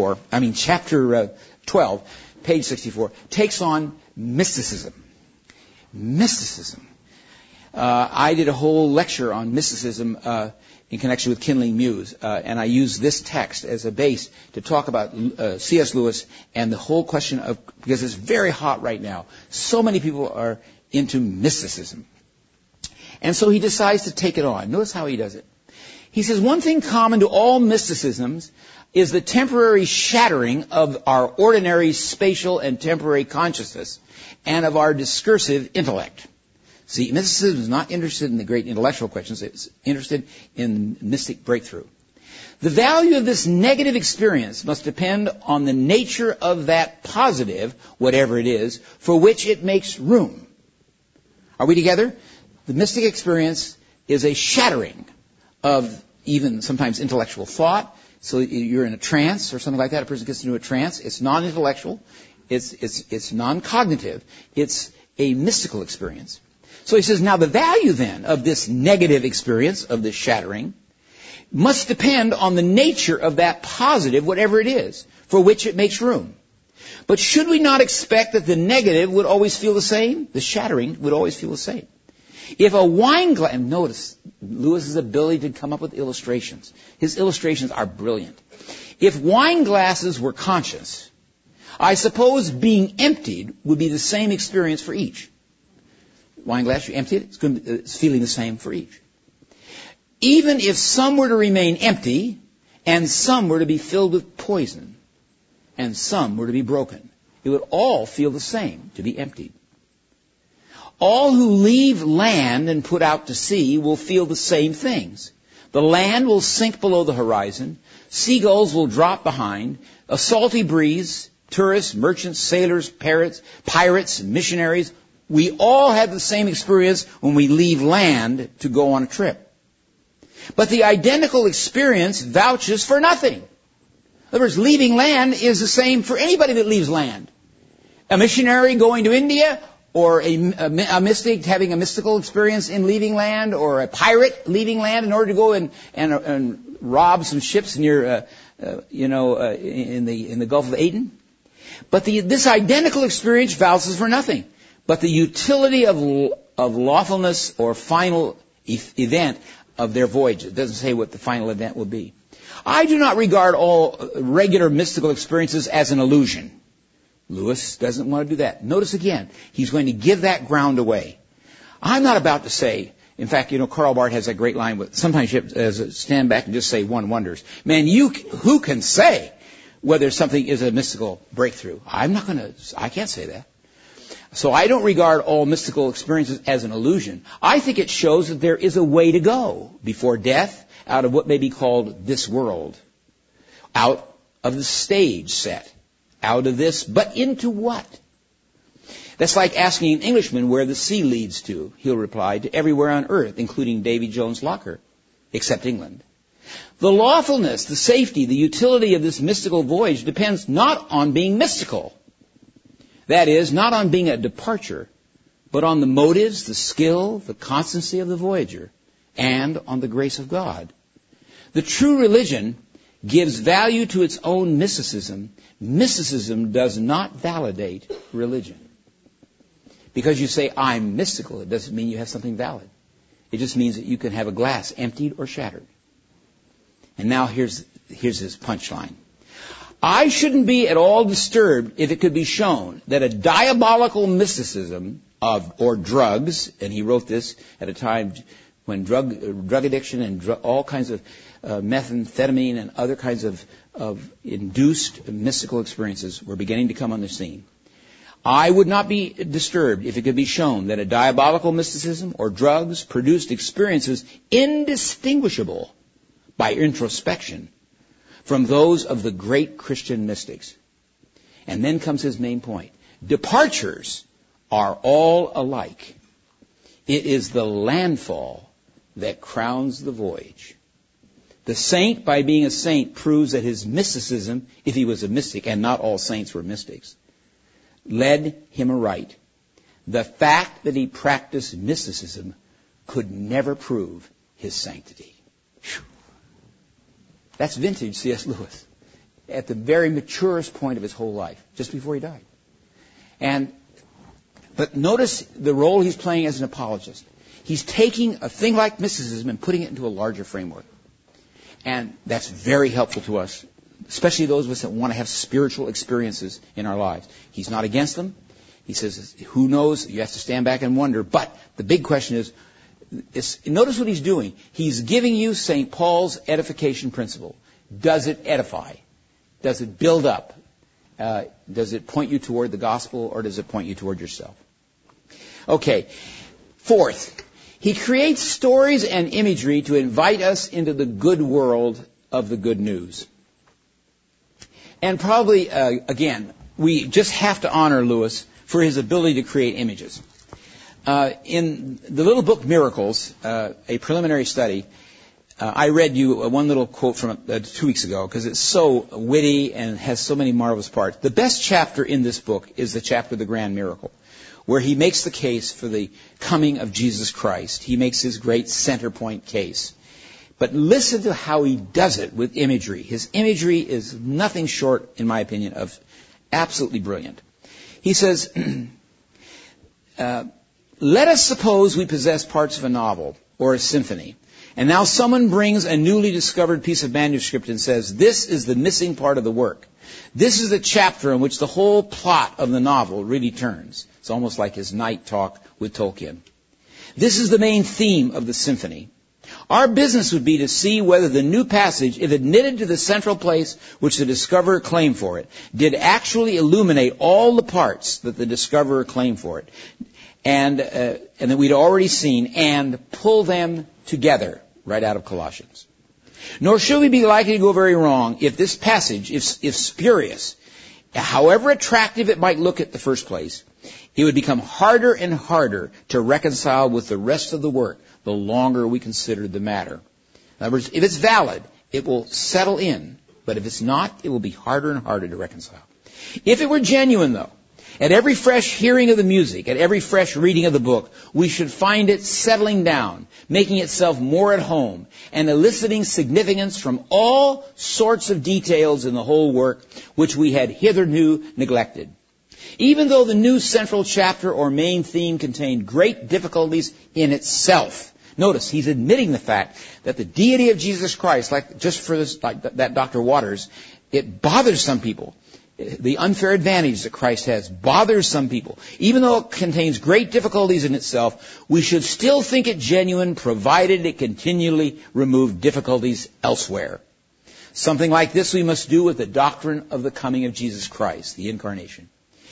12, page 64, takes on mysticism. Mysticism. I did a whole lecture on mysticism in connection with Kindling Muse, and I used this text as a base to talk about C.S. Lewis and the whole question of, because it's very hot right now, so many people are into mysticism. And so he decides to take it on. Notice how he does it. He says, one thing common to all mysticisms is the temporary shattering of our ordinary spatial and temporary consciousness and of our discursive intellect. See, mysticism is not interested in the great intellectual questions. It's interested in mystic breakthrough. The value of this negative experience must depend on the nature of that positive, whatever it is, for which it makes room. Are we together? The mystic experience is a shattering of even sometimes intellectual thought. So you're in a trance or something like that. A person gets into a trance. It's non-intellectual. It's non-cognitive. It's a mystical experience. So he says, now the value then of this negative experience, of this shattering, must depend on the nature of that positive, whatever it is, for which it makes room. But should we not expect that the negative would always feel the same? The shattering would always feel the same. If a wine glass, and notice Lewis's ability to come up with illustrations. His illustrations are brilliant. If wine glasses were conscious, I suppose being emptied would be the same experience for each. Wine glass, you empty it, it's feeling the same for each. Even if some were to remain empty, and some were to be filled with poison, and some were to be broken, it would all feel the same to be emptied. All who leave land and put out to sea will feel the same things. The land will sink below the horizon. Seagulls will drop behind. A salty breeze, tourists, merchants, sailors, pirates, missionaries. We all have the same experience when we leave land to go on a trip. But the identical experience vouches for nothing. In other words, leaving land is the same for anybody that leaves land. A missionary going to India, or a mystic having a mystical experience in leaving land, or a pirate leaving land in order to go and rob some ships near, in the Gulf of Aden. But this identical experience vouches for nothing. But the utility of lawfulness or final event of their voyage. It doesn't say what the final event will be. I do not regard all regular mystical experiences as an illusion. Lewis doesn't want to do that. Notice again, he's going to give that ground away. I'm not about to say, in fact, Karl Barth has a great line with, sometimes you have to stand back and just say one wonders. Man, who can say whether something is a mystical breakthrough? I can't say that. So I don't regard all mystical experiences as an illusion. I think it shows that there is a way to go before death out of what may be called this world, out of the stage set, out of this, but into what? That's like asking an Englishman where the sea leads to. He'll reply, to everywhere on earth, including Davy Jones' Locker, except England. The lawfulness, the safety, the utility of this mystical voyage depends not on being mystical. That is, not on being a departure, but on the motives, the skill, the constancy of the voyager, and on the grace of God. The true religion gives value to its own mysticism. Mysticism does not validate religion. Because you say, I'm mystical, it doesn't mean you have something valid. It just means that you can have a glass emptied or shattered. And now here's his punchline. I shouldn't be at all disturbed if it could be shown that a diabolical mysticism or drugs, and he wrote this at a time when drug addiction and all kinds of methamphetamine and other kinds of induced mystical experiences were beginning to come on the scene. I would not be disturbed if it could be shown that a diabolical mysticism or drugs produced experiences indistinguishable by introspection from those of the great Christian mystics. And then comes his main point. Departures are all alike. It is the landfall that crowns the voyage. The saint, by being a saint, proves that his mysticism, if he was a mystic, and not all saints were mystics, led him aright. The fact that he practiced mysticism could never prove his sanctity. Whew. That's vintage C.S. Lewis at the very maturest point of his whole life, just before he died. But notice the role he's playing as an apologist. He's taking a thing like mysticism and putting it into a larger framework. And that's very helpful to us, especially those of us that want to have spiritual experiences in our lives. He's not against them. He says, who knows? You have to stand back and wonder. But the big question is, notice what he's doing. He's giving you St. Paul's edification principle. Does it edify? Does it build up? Does it point you toward the gospel, or does it point you toward yourself? Okay. Fourth, he creates stories and imagery to invite us into the good world of the good news. And probably, again, we just have to honor Lewis for his ability to create images. In the little book Miracles, a preliminary study, I read you one little quote from 2 weeks ago because it's so witty and has so many marvelous parts. The best chapter in this book is the chapter The Grand Miracle, where he makes the case for the coming of Jesus Christ. He makes his great center point case. But listen to how he does it with imagery. His imagery is nothing short, in my opinion, of absolutely brilliant. He says, let us suppose we possess parts of a novel or a symphony, and now someone brings a newly discovered piece of manuscript and says, this is the missing part of the work. This is the chapter in which the whole plot of the novel really turns. It's almost like his night talk with Tolkien. This is the main theme of the symphony. Our business would be to see whether the new passage, if admitted to the central place which the discoverer claimed for it, did actually illuminate all the parts that the discoverer claimed for it, and that we'd already seen, and pull them together right out of Colossians. Nor should we be likely to go very wrong if this passage, if spurious, however attractive it might look at the first place, it would become harder and harder to reconcile with the rest of the work the longer we consider the matter. In other words, if it's valid, it will settle in. But if it's not, it will be harder and harder to reconcile. If it were genuine, though, at every fresh hearing of the music, at every fresh reading of the book, we should find it settling down, making itself more at home, and eliciting significance from all sorts of details in the whole work which we had hitherto neglected. Even though the new central chapter or main theme contained great difficulties in itself. Notice, he's admitting the fact that the deity of Jesus Christ, like that Dr. Waters, it bothers some people. The unfair advantage that Christ has bothers some people. Even though it contains great difficulties in itself, we should still think it genuine, provided it continually remove difficulties elsewhere. Something like this we must do with the doctrine of the coming of Jesus Christ, the incarnation.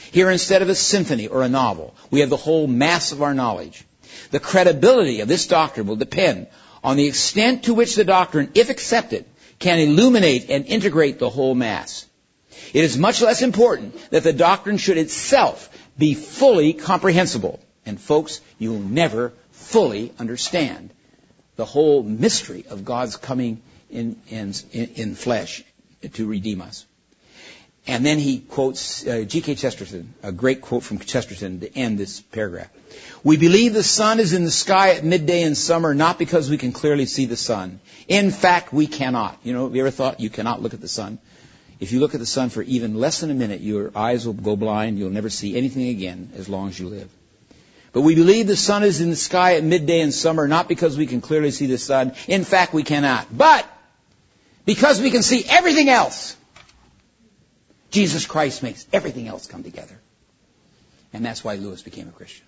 Here, instead of a symphony or a novel, we have the whole mass of our knowledge. The credibility of this doctrine will depend on the extent to which the doctrine, if accepted, can illuminate and integrate the whole mass. It is much less important that the doctrine should itself be fully comprehensible. And folks, you will never fully understand the whole mystery of God's coming in flesh to redeem us. And then he quotes G.K. Chesterton, a great quote from Chesterton to end this paragraph. We believe the sun is in the sky at midday in summer, not because we can clearly see the sun. In fact, we cannot. You know, have you ever thought you cannot look at the sun? If you look at the sun for even less than a minute, your eyes will go blind. You'll never see anything again as long as you live. But we believe the sun is in the sky at midday in summer, not because we can clearly see the sun. In fact, we cannot. But because we can see everything else, Jesus Christ makes everything else come together. And that's why Lewis became a Christian.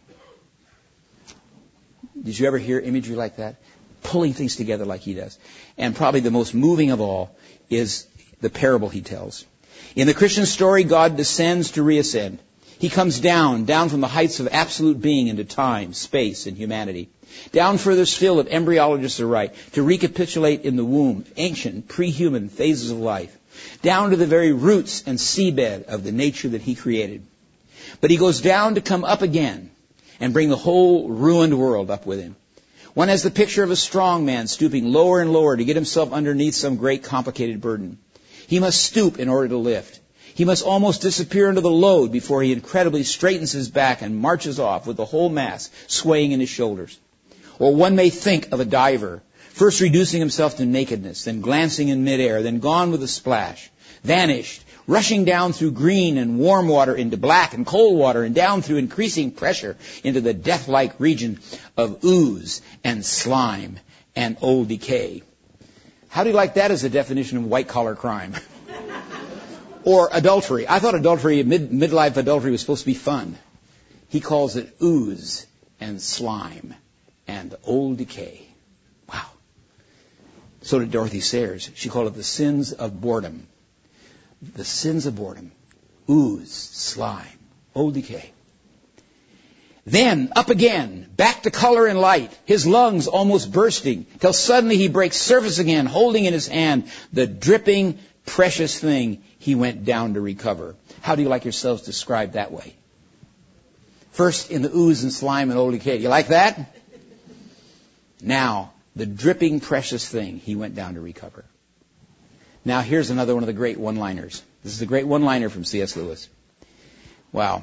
Did you ever hear imagery like that? Pulling things together like he does. And probably the most moving of all is the parable he tells. In the Christian story, God descends to reascend. He comes down from the heights of absolute being into time, space, and humanity. Down further still, if embryologists are right, to recapitulate in the womb ancient, pre-human phases of life. Down to the very roots and seabed of the nature that he created. But he goes down to come up again and bring the whole ruined world up with him. One has the picture of a strong man stooping lower and lower to get himself underneath some great complicated burden. He must stoop in order to lift. He must almost disappear into the load before he incredibly straightens his back and marches off with the whole mass swaying in his shoulders. Or one may think of a diver, first reducing himself to nakedness, then glancing in midair, then gone with a splash, vanished, rushing down through green and warm water into black and cold water, and down through increasing pressure into the death-like region of ooze and slime and old decay. How do you like that as a definition of white-collar crime? Or adultery. I thought adultery, midlife adultery, was supposed to be fun. He calls it ooze and slime and old decay. Wow. So did Dorothy Sayers. She called it the sins of boredom. The sins of boredom. Ooze, slime, old decay. Then, up again, back to color and light, his lungs almost bursting, till suddenly he breaks surface again, holding in his hand the dripping, precious thing he went down to recover. How do you like yourselves described that way? First in the ooze and slime and old decay. You like that? Now, the dripping, precious thing he went down to recover. Now, here's another one of the great one-liners. This is a great one-liner from C.S. Lewis. Wow.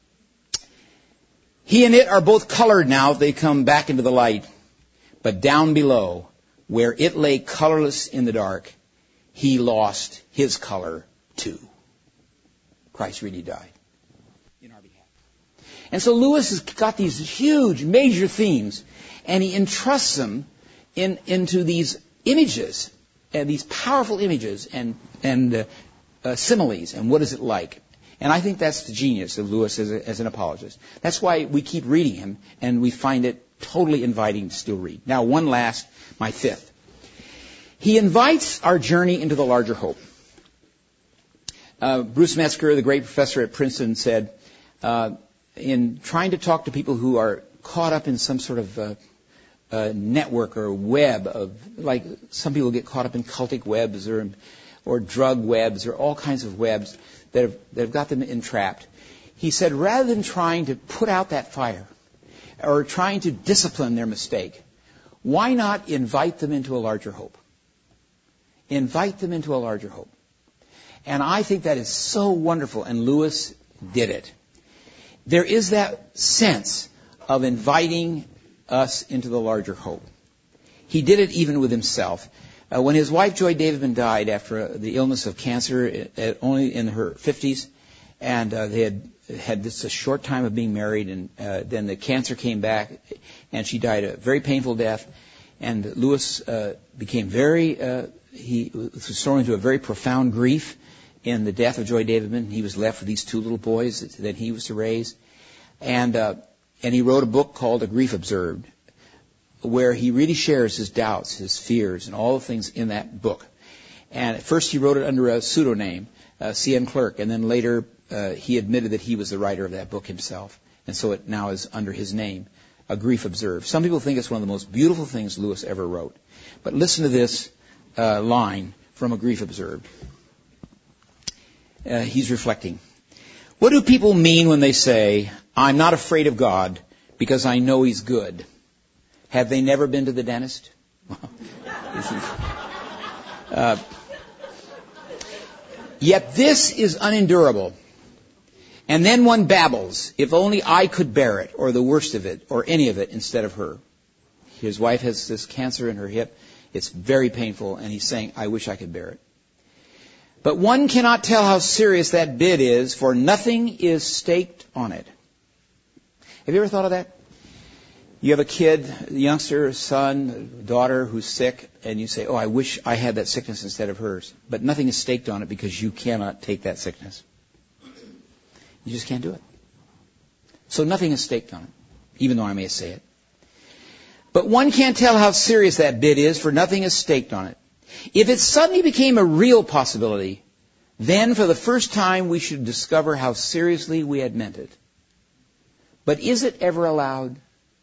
He and it are both colored now. They come back into the light. But down below, where it lay colorless in the dark, he lost his color too. Christ really died in our behalf. And so Lewis has got these huge, major themes, and he entrusts them into these images, and these powerful images and similes, and what is it like? And I think that's the genius of Lewis as an apologist. That's why we keep reading him, and we find it totally inviting to still read. Now, one last, my fifth. He invites our journey into the larger hope. Bruce Metzger, the great professor at Princeton, said, in trying to talk to people who are caught up in some sort of network or web of, like some people get caught up in cultic webs or drug webs or all kinds of webs that have got them entrapped. He said, rather than trying to put out that fire or trying to discipline their mistake, why not invite them into a larger hope? Invite them into a larger hope. And I think that is so wonderful, and Lewis did it. There is that sense of inviting us into the larger hope. He did it even with himself. When his wife, Joy Davidman, died after the illness of cancer, only in her 50s, and they had just a short time of being married, and then the cancer came back, and she died a very painful death. And Lewis became he was thrown into a very profound grief in the death of Joy Davidman. He was left with these two little boys that he was to raise. And he wrote a book called A Grief Observed, where he really shares his doubts, his fears, and all the things in that book. And at first he wrote it under a pseudonym, C.N. Clerk, and then later he admitted that he was the writer of that book himself, and so it now is under his name, A Grief Observed. Some people think it's one of the most beautiful things Lewis ever wrote. But listen to this line from A Grief Observed. He's reflecting. What do people mean when they say, I'm not afraid of God because I know He's good? Have they never been to the dentist? Yet this is unendurable. And then one babbles, if only I could bear it, or the worst of it, or any of it, instead of her. His wife has this cancer in her hip. It's very painful, and he's saying, I wish I could bear it. But one cannot tell how serious that bid is, for nothing is staked on it. Have you ever thought of that? You have a kid, a youngster, a son, a daughter who's sick, and you say, oh, I wish I had that sickness instead of hers. But nothing is staked on it because you cannot take that sickness. You just can't do it. So nothing is staked on it, even though I may say it. But one can't tell how serious that bid is, for nothing is staked on it. If it suddenly became a real possibility, then for the first time we should discover how seriously we had meant it. But is it ever allowed?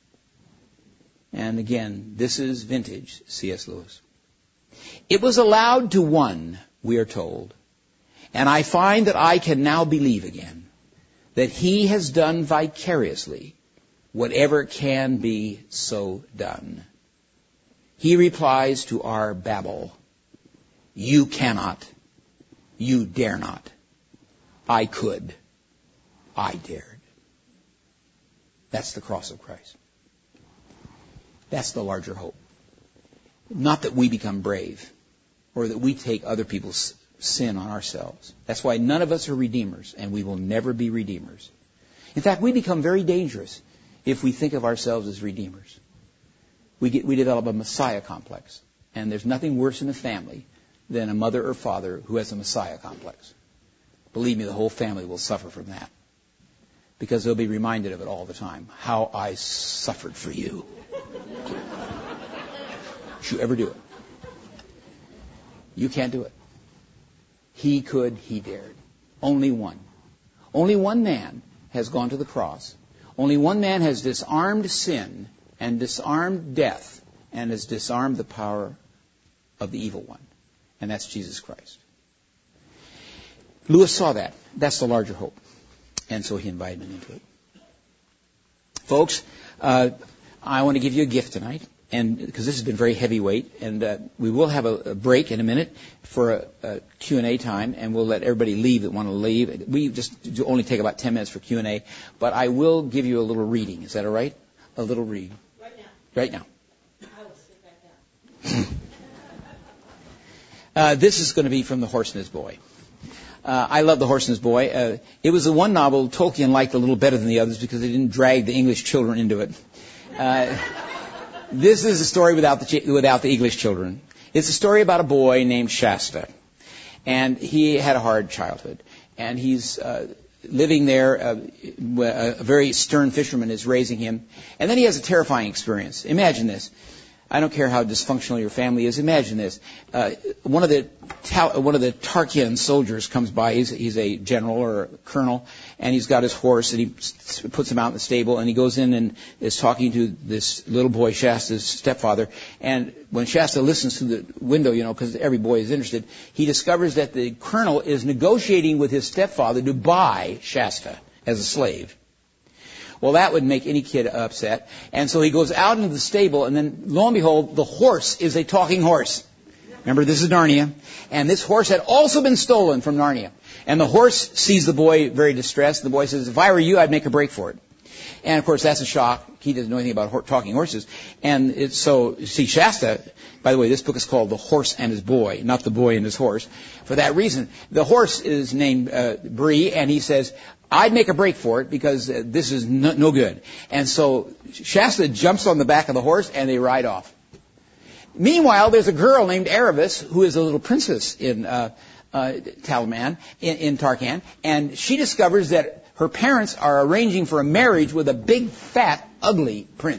And again, this is vintage C.S. Lewis. It was allowed to one, we are told, and I find that I can now believe again that he has done vicariously whatever can be so done. He replies to our babble, you cannot, you dare not, I could, I dared. That's the cross of Christ. That's the larger hope. Not that we become brave or that we take other people's sin on ourselves. That's why none of us are redeemers, and we will never be redeemers. In fact, we become very dangerous if we think of ourselves as redeemers. We develop a Messiah complex, and there's nothing worse in a family than a mother or father who has a Messiah complex. Believe me, the whole family will suffer from that because they'll be reminded of it all the time. How I suffered for you. Don't you ever do it. You can't do it. He could, he dared. Only one. Only one man has gone to the cross. Only one man has disarmed sin and disarmed death and has disarmed the power of the evil one. And that's Jesus Christ. Lewis saw that. That's the larger hope. And so he invited me into it. Folks, I want to give you a gift tonight, and because this has been very heavyweight, and we will have a break in a minute for a Q&A time, and we'll let everybody leave that want to leave. We just only take about 10 minutes for Q&A, but I will give you a little reading. Is that all right? A little reading. Right now. Right now. I will sit back down. This is going to be from The Horse and His Boy. I love The Horse and His Boy. It was the one novel Tolkien liked a little better than the others because they didn't drag the English children into it. This is a story without the English children. It's a story about a boy named Shasta. And he had a hard childhood. And he's living there. A very stern fisherman is raising him. And then he has a terrifying experience. Imagine this. I don't care how dysfunctional your family is. Imagine this. One of the Tarkian soldiers comes by. He's a general or a colonel, and he's got his horse, and he puts him out in the stable, and he goes in and is talking to this little boy, Shasta's stepfather. And when Shasta listens through the window, because every boy is interested, he discovers that the colonel is negotiating with his stepfather to buy Shasta as a slave. Well, that would make any kid upset. And so he goes out into the stable, and then, lo and behold, the horse is a talking horse. Remember, this is Narnia. And this horse had also been stolen from Narnia. And the horse sees the boy very distressed. The boy says, if I were you, I'd make a break for it. And, of course, that's a shock. He doesn't know anything about talking horses. And see, Shasta, by the way, this book is called The Horse and His Boy, not The Boy and His Horse. For that reason, the horse is named Bree, and he says, I'd make a break for it because this is no good. And so Shasta jumps on the back of the horse and they ride off. Meanwhile, there's a girl named Erebus who is a little princess in Talaman, in Tarkan, and she discovers that her parents are arranging for a marriage with a big, fat, ugly prince.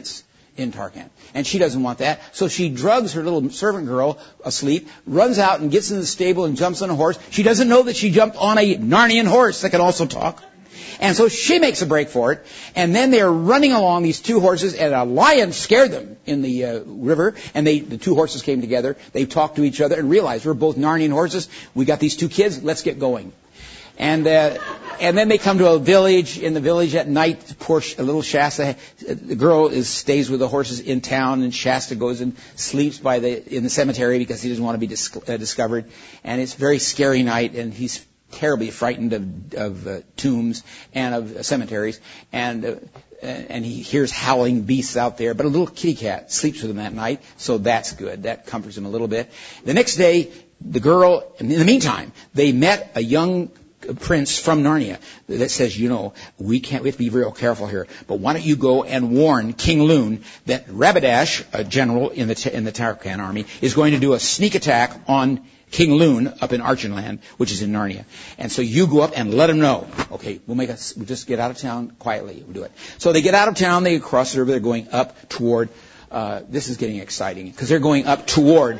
in Tarkan. And she doesn't want that. So she drugs her little servant girl asleep, runs out and gets in the stable and jumps on a horse. She doesn't know that she jumped on a Narnian horse that can also talk. And so she makes a break for it. And then they're running along, these two horses, and a lion scared them in the river. And the two horses came together. They talked to each other and realized we're both Narnian horses. We got these two kids. Let's get going. And then they come to a village. In the village at night, poor little Shasta, the girl stays with the horses in town, and Shasta goes and sleeps in the cemetery because he doesn't want to be discovered. And it's a very scary night, and he's terribly frightened of tombs and of cemeteries. And he hears howling beasts out there. But a little kitty cat sleeps with him that night, so that's good. That comforts him a little bit. The next day, the girl, in the meantime, they met a young prince from Narnia that says, we have to be real careful here, but why don't you go and warn King Loon that Rabadash, a general in the Tarkan army, is going to do a sneak attack on King Loon up in Archenland, which is in Narnia. And so you go up and let him know. Okay, we'll just get out of town quietly. We'll do it. So they get out of town, they cross the river, they're going up toward, this is getting exciting, because they're going up toward,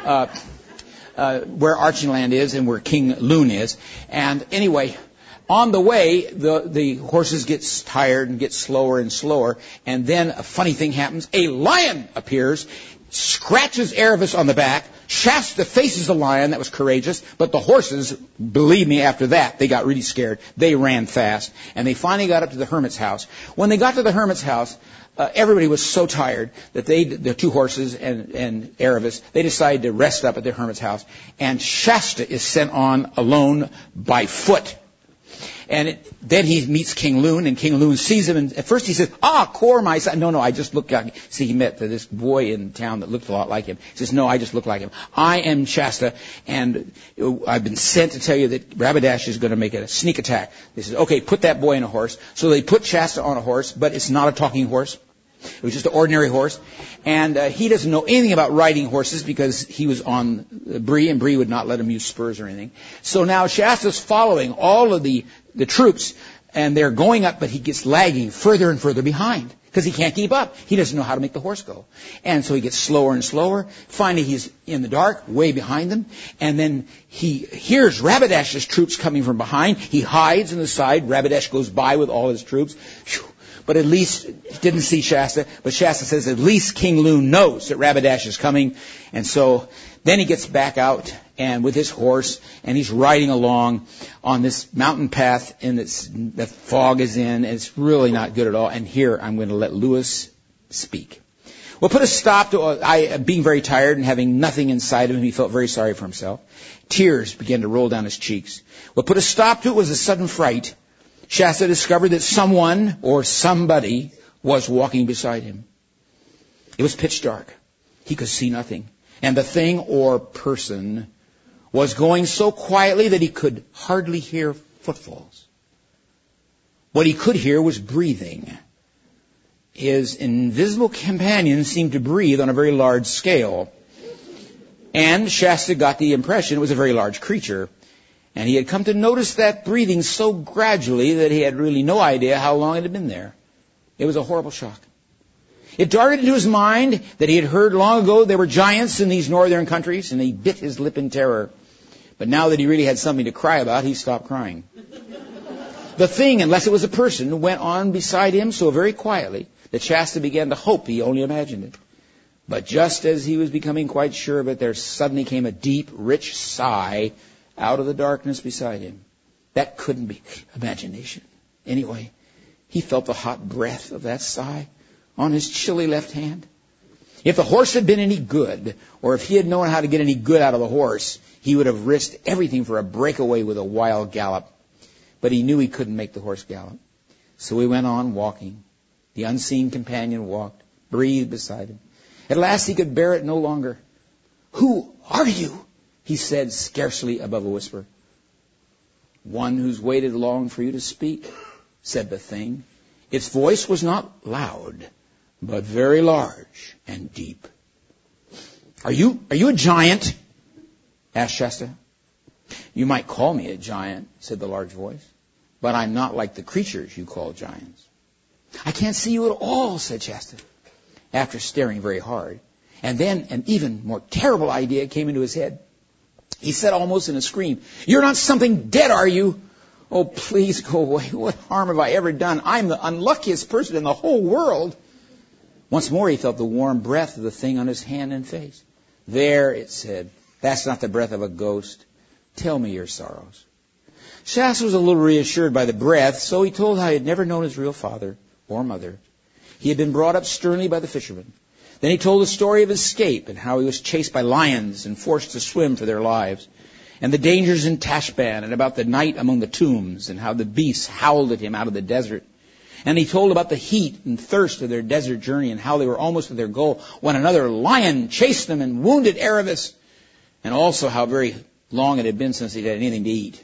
where Archenland is and where King Loon is. And anyway, on the way, the horses get tired and get slower and slower. And then a funny thing happens. A lion appears, scratches Aravis on the back. Shasta faces the lion. That was courageous. But the horses, believe me, after that, they got really scared. They ran fast. And they finally got up to the hermit's house. When they got to the hermit's house, everybody was so tired that the two horses and Aravis, they decided to rest up at their hermit's house. And Shasta is sent on alone by foot. And then he meets King Loon, and King Loon sees him, and at first he says, Kor, my son. No, I just look like, see, he met this boy in town that looked a lot like him. He says, no, I just look like him. I am Shasta, and I've been sent to tell you that Rabadash is going to make a sneak attack. They says, okay, put that boy in a horse. So they put Shasta on a horse, but it's not a talking horse. It was just an ordinary horse. And he doesn't know anything about riding horses because he was on Bree, and Bree would not let him use spurs or anything. So now Shasta's following all of the troops, and they're going up, but he gets lagging further and further behind because he can't keep up. He doesn't know how to make the horse go. And so he gets slower and slower. Finally, he's in the dark, way behind them. And then he hears Rabadash's troops coming from behind. He hides in the side. Rabadash goes by with all his troops. Whew. But at least, he didn't see Shasta, but Shasta says at least King Loon knows that Rabadash is coming. And so then he gets back out and with his horse, and he's riding along on this mountain path, and the fog is in, and it's really not good at all. And here I'm going to let Lewis speak. Well, put a stop to being very tired and having nothing inside of him. He felt very sorry for himself. Tears began to roll down his cheeks. What put a stop to it was a sudden fright. Shasta discovered that someone or somebody was walking beside him. It was pitch dark. He could see nothing. And the thing or person was going so quietly that he could hardly hear footfalls. What he could hear was breathing. His invisible companion seemed to breathe on a very large scale. And Shasta got the impression it was a very large creature. And he had come to notice that breathing so gradually that he had really no idea how long it had been there. It was a horrible shock. It darted into his mind that he had heard long ago there were giants in these northern countries, and he bit his lip in terror. But now that he really had something to cry about, he stopped crying. The thing, unless it was a person, went on beside him so very quietly that Shasta began to hope he only imagined it. But just as he was becoming quite sure of it, there suddenly came a deep, rich sigh out of the darkness beside him. That couldn't be imagination. Anyway, he felt the hot breath of that sigh on his chilly left hand. If the horse had been any good, or if he had known how to get any good out of the horse, he would have risked everything for a breakaway with a wild gallop. But he knew he couldn't make the horse gallop. So he went on walking. The unseen companion walked, breathed beside him. At last he could bear it no longer. "Who are you?" he said, scarcely above a whisper. "One who's waited long for you to speak," said the thing. Its voice was not loud, but very large and deep. Are you a giant?" asked Shasta. "You might call me a giant," said the large voice, "but I'm not like the creatures you call giants." "I can't see you at all," said Shasta. after staring very hard. And then an even more terrible idea came into his head. He said almost in a scream, "You're not something dead, are you? Oh, please go away. What harm have I ever done? I'm the unluckiest person in the whole world." Once more he felt the warm breath of the thing on his hand and face. "There," it said, "that's not the breath of a ghost. Tell me your sorrows." Shasta was a little reassured by the breath, so he told how he had never known his real father or mother. He had been brought up sternly by the fishermen. Then he told the story of his escape and how he was chased by lions and forced to swim for their lives, and the dangers in Tashbaan, and about the night among the tombs, and how the beasts howled at him out of the desert. And he told about the heat and thirst of their desert journey, and how they were almost at their goal when another lion chased them and wounded Aravis, and also how very long it had been since he'd had anything to eat.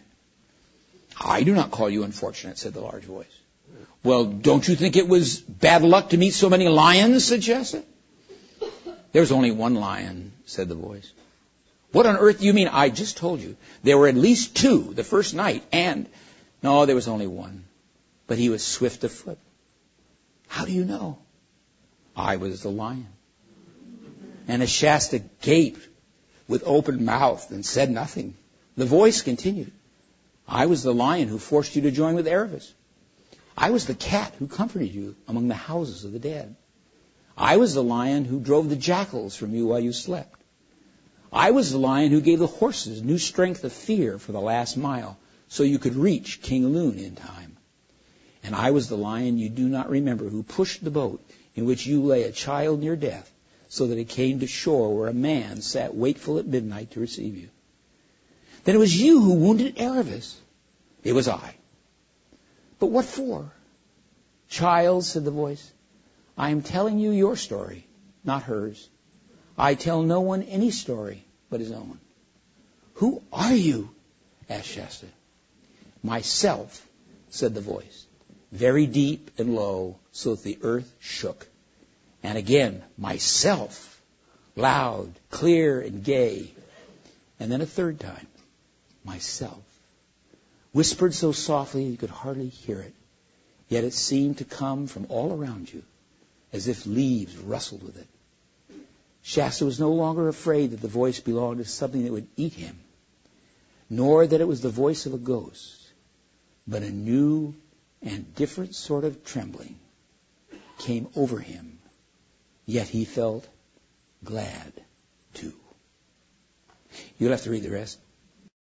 "I do not call you unfortunate," said the large voice. "Well, don't you think it was bad luck to meet so many lions?" said Shasta. "There's only one lion," said the voice. "What on earth do you mean?" "I just told you. There were at least two the first night, and..." "No, there was only one. But he was swift of foot." "How do you know?" "I was the lion." And as Shasta gaped with open mouth and said nothing, the voice continued. "I was the lion who forced you to join with Aravis. I was the cat who comforted you among the houses of the dead. I was the lion who drove the jackals from you while you slept. I was the lion who gave the horses new strength of fear for the last mile, so you could reach King Loon in time. And I was the lion you do not remember who pushed the boat in which you lay a child near death, so that it came to shore where a man sat wakeful at midnight to receive you. Then it was you who wounded Aravis." "It was I." "But what for?" "Child," said the voice, "I am telling you your story, not hers. I tell no one any story but his own." "Who are you?" asked Shasta. "Myself," said the voice, very deep and low, so that the earth shook. And again, "Myself," loud, clear, and gay. And then a third time, "Myself," whispered so softly you could hardly hear it, yet it seemed to come from all around you, as if leaves rustled with it. Shasta was no longer afraid that the voice belonged to something that would eat him, nor that it was the voice of a ghost, but a new and different sort of trembling came over him, yet he felt glad too. You'll have to read the rest.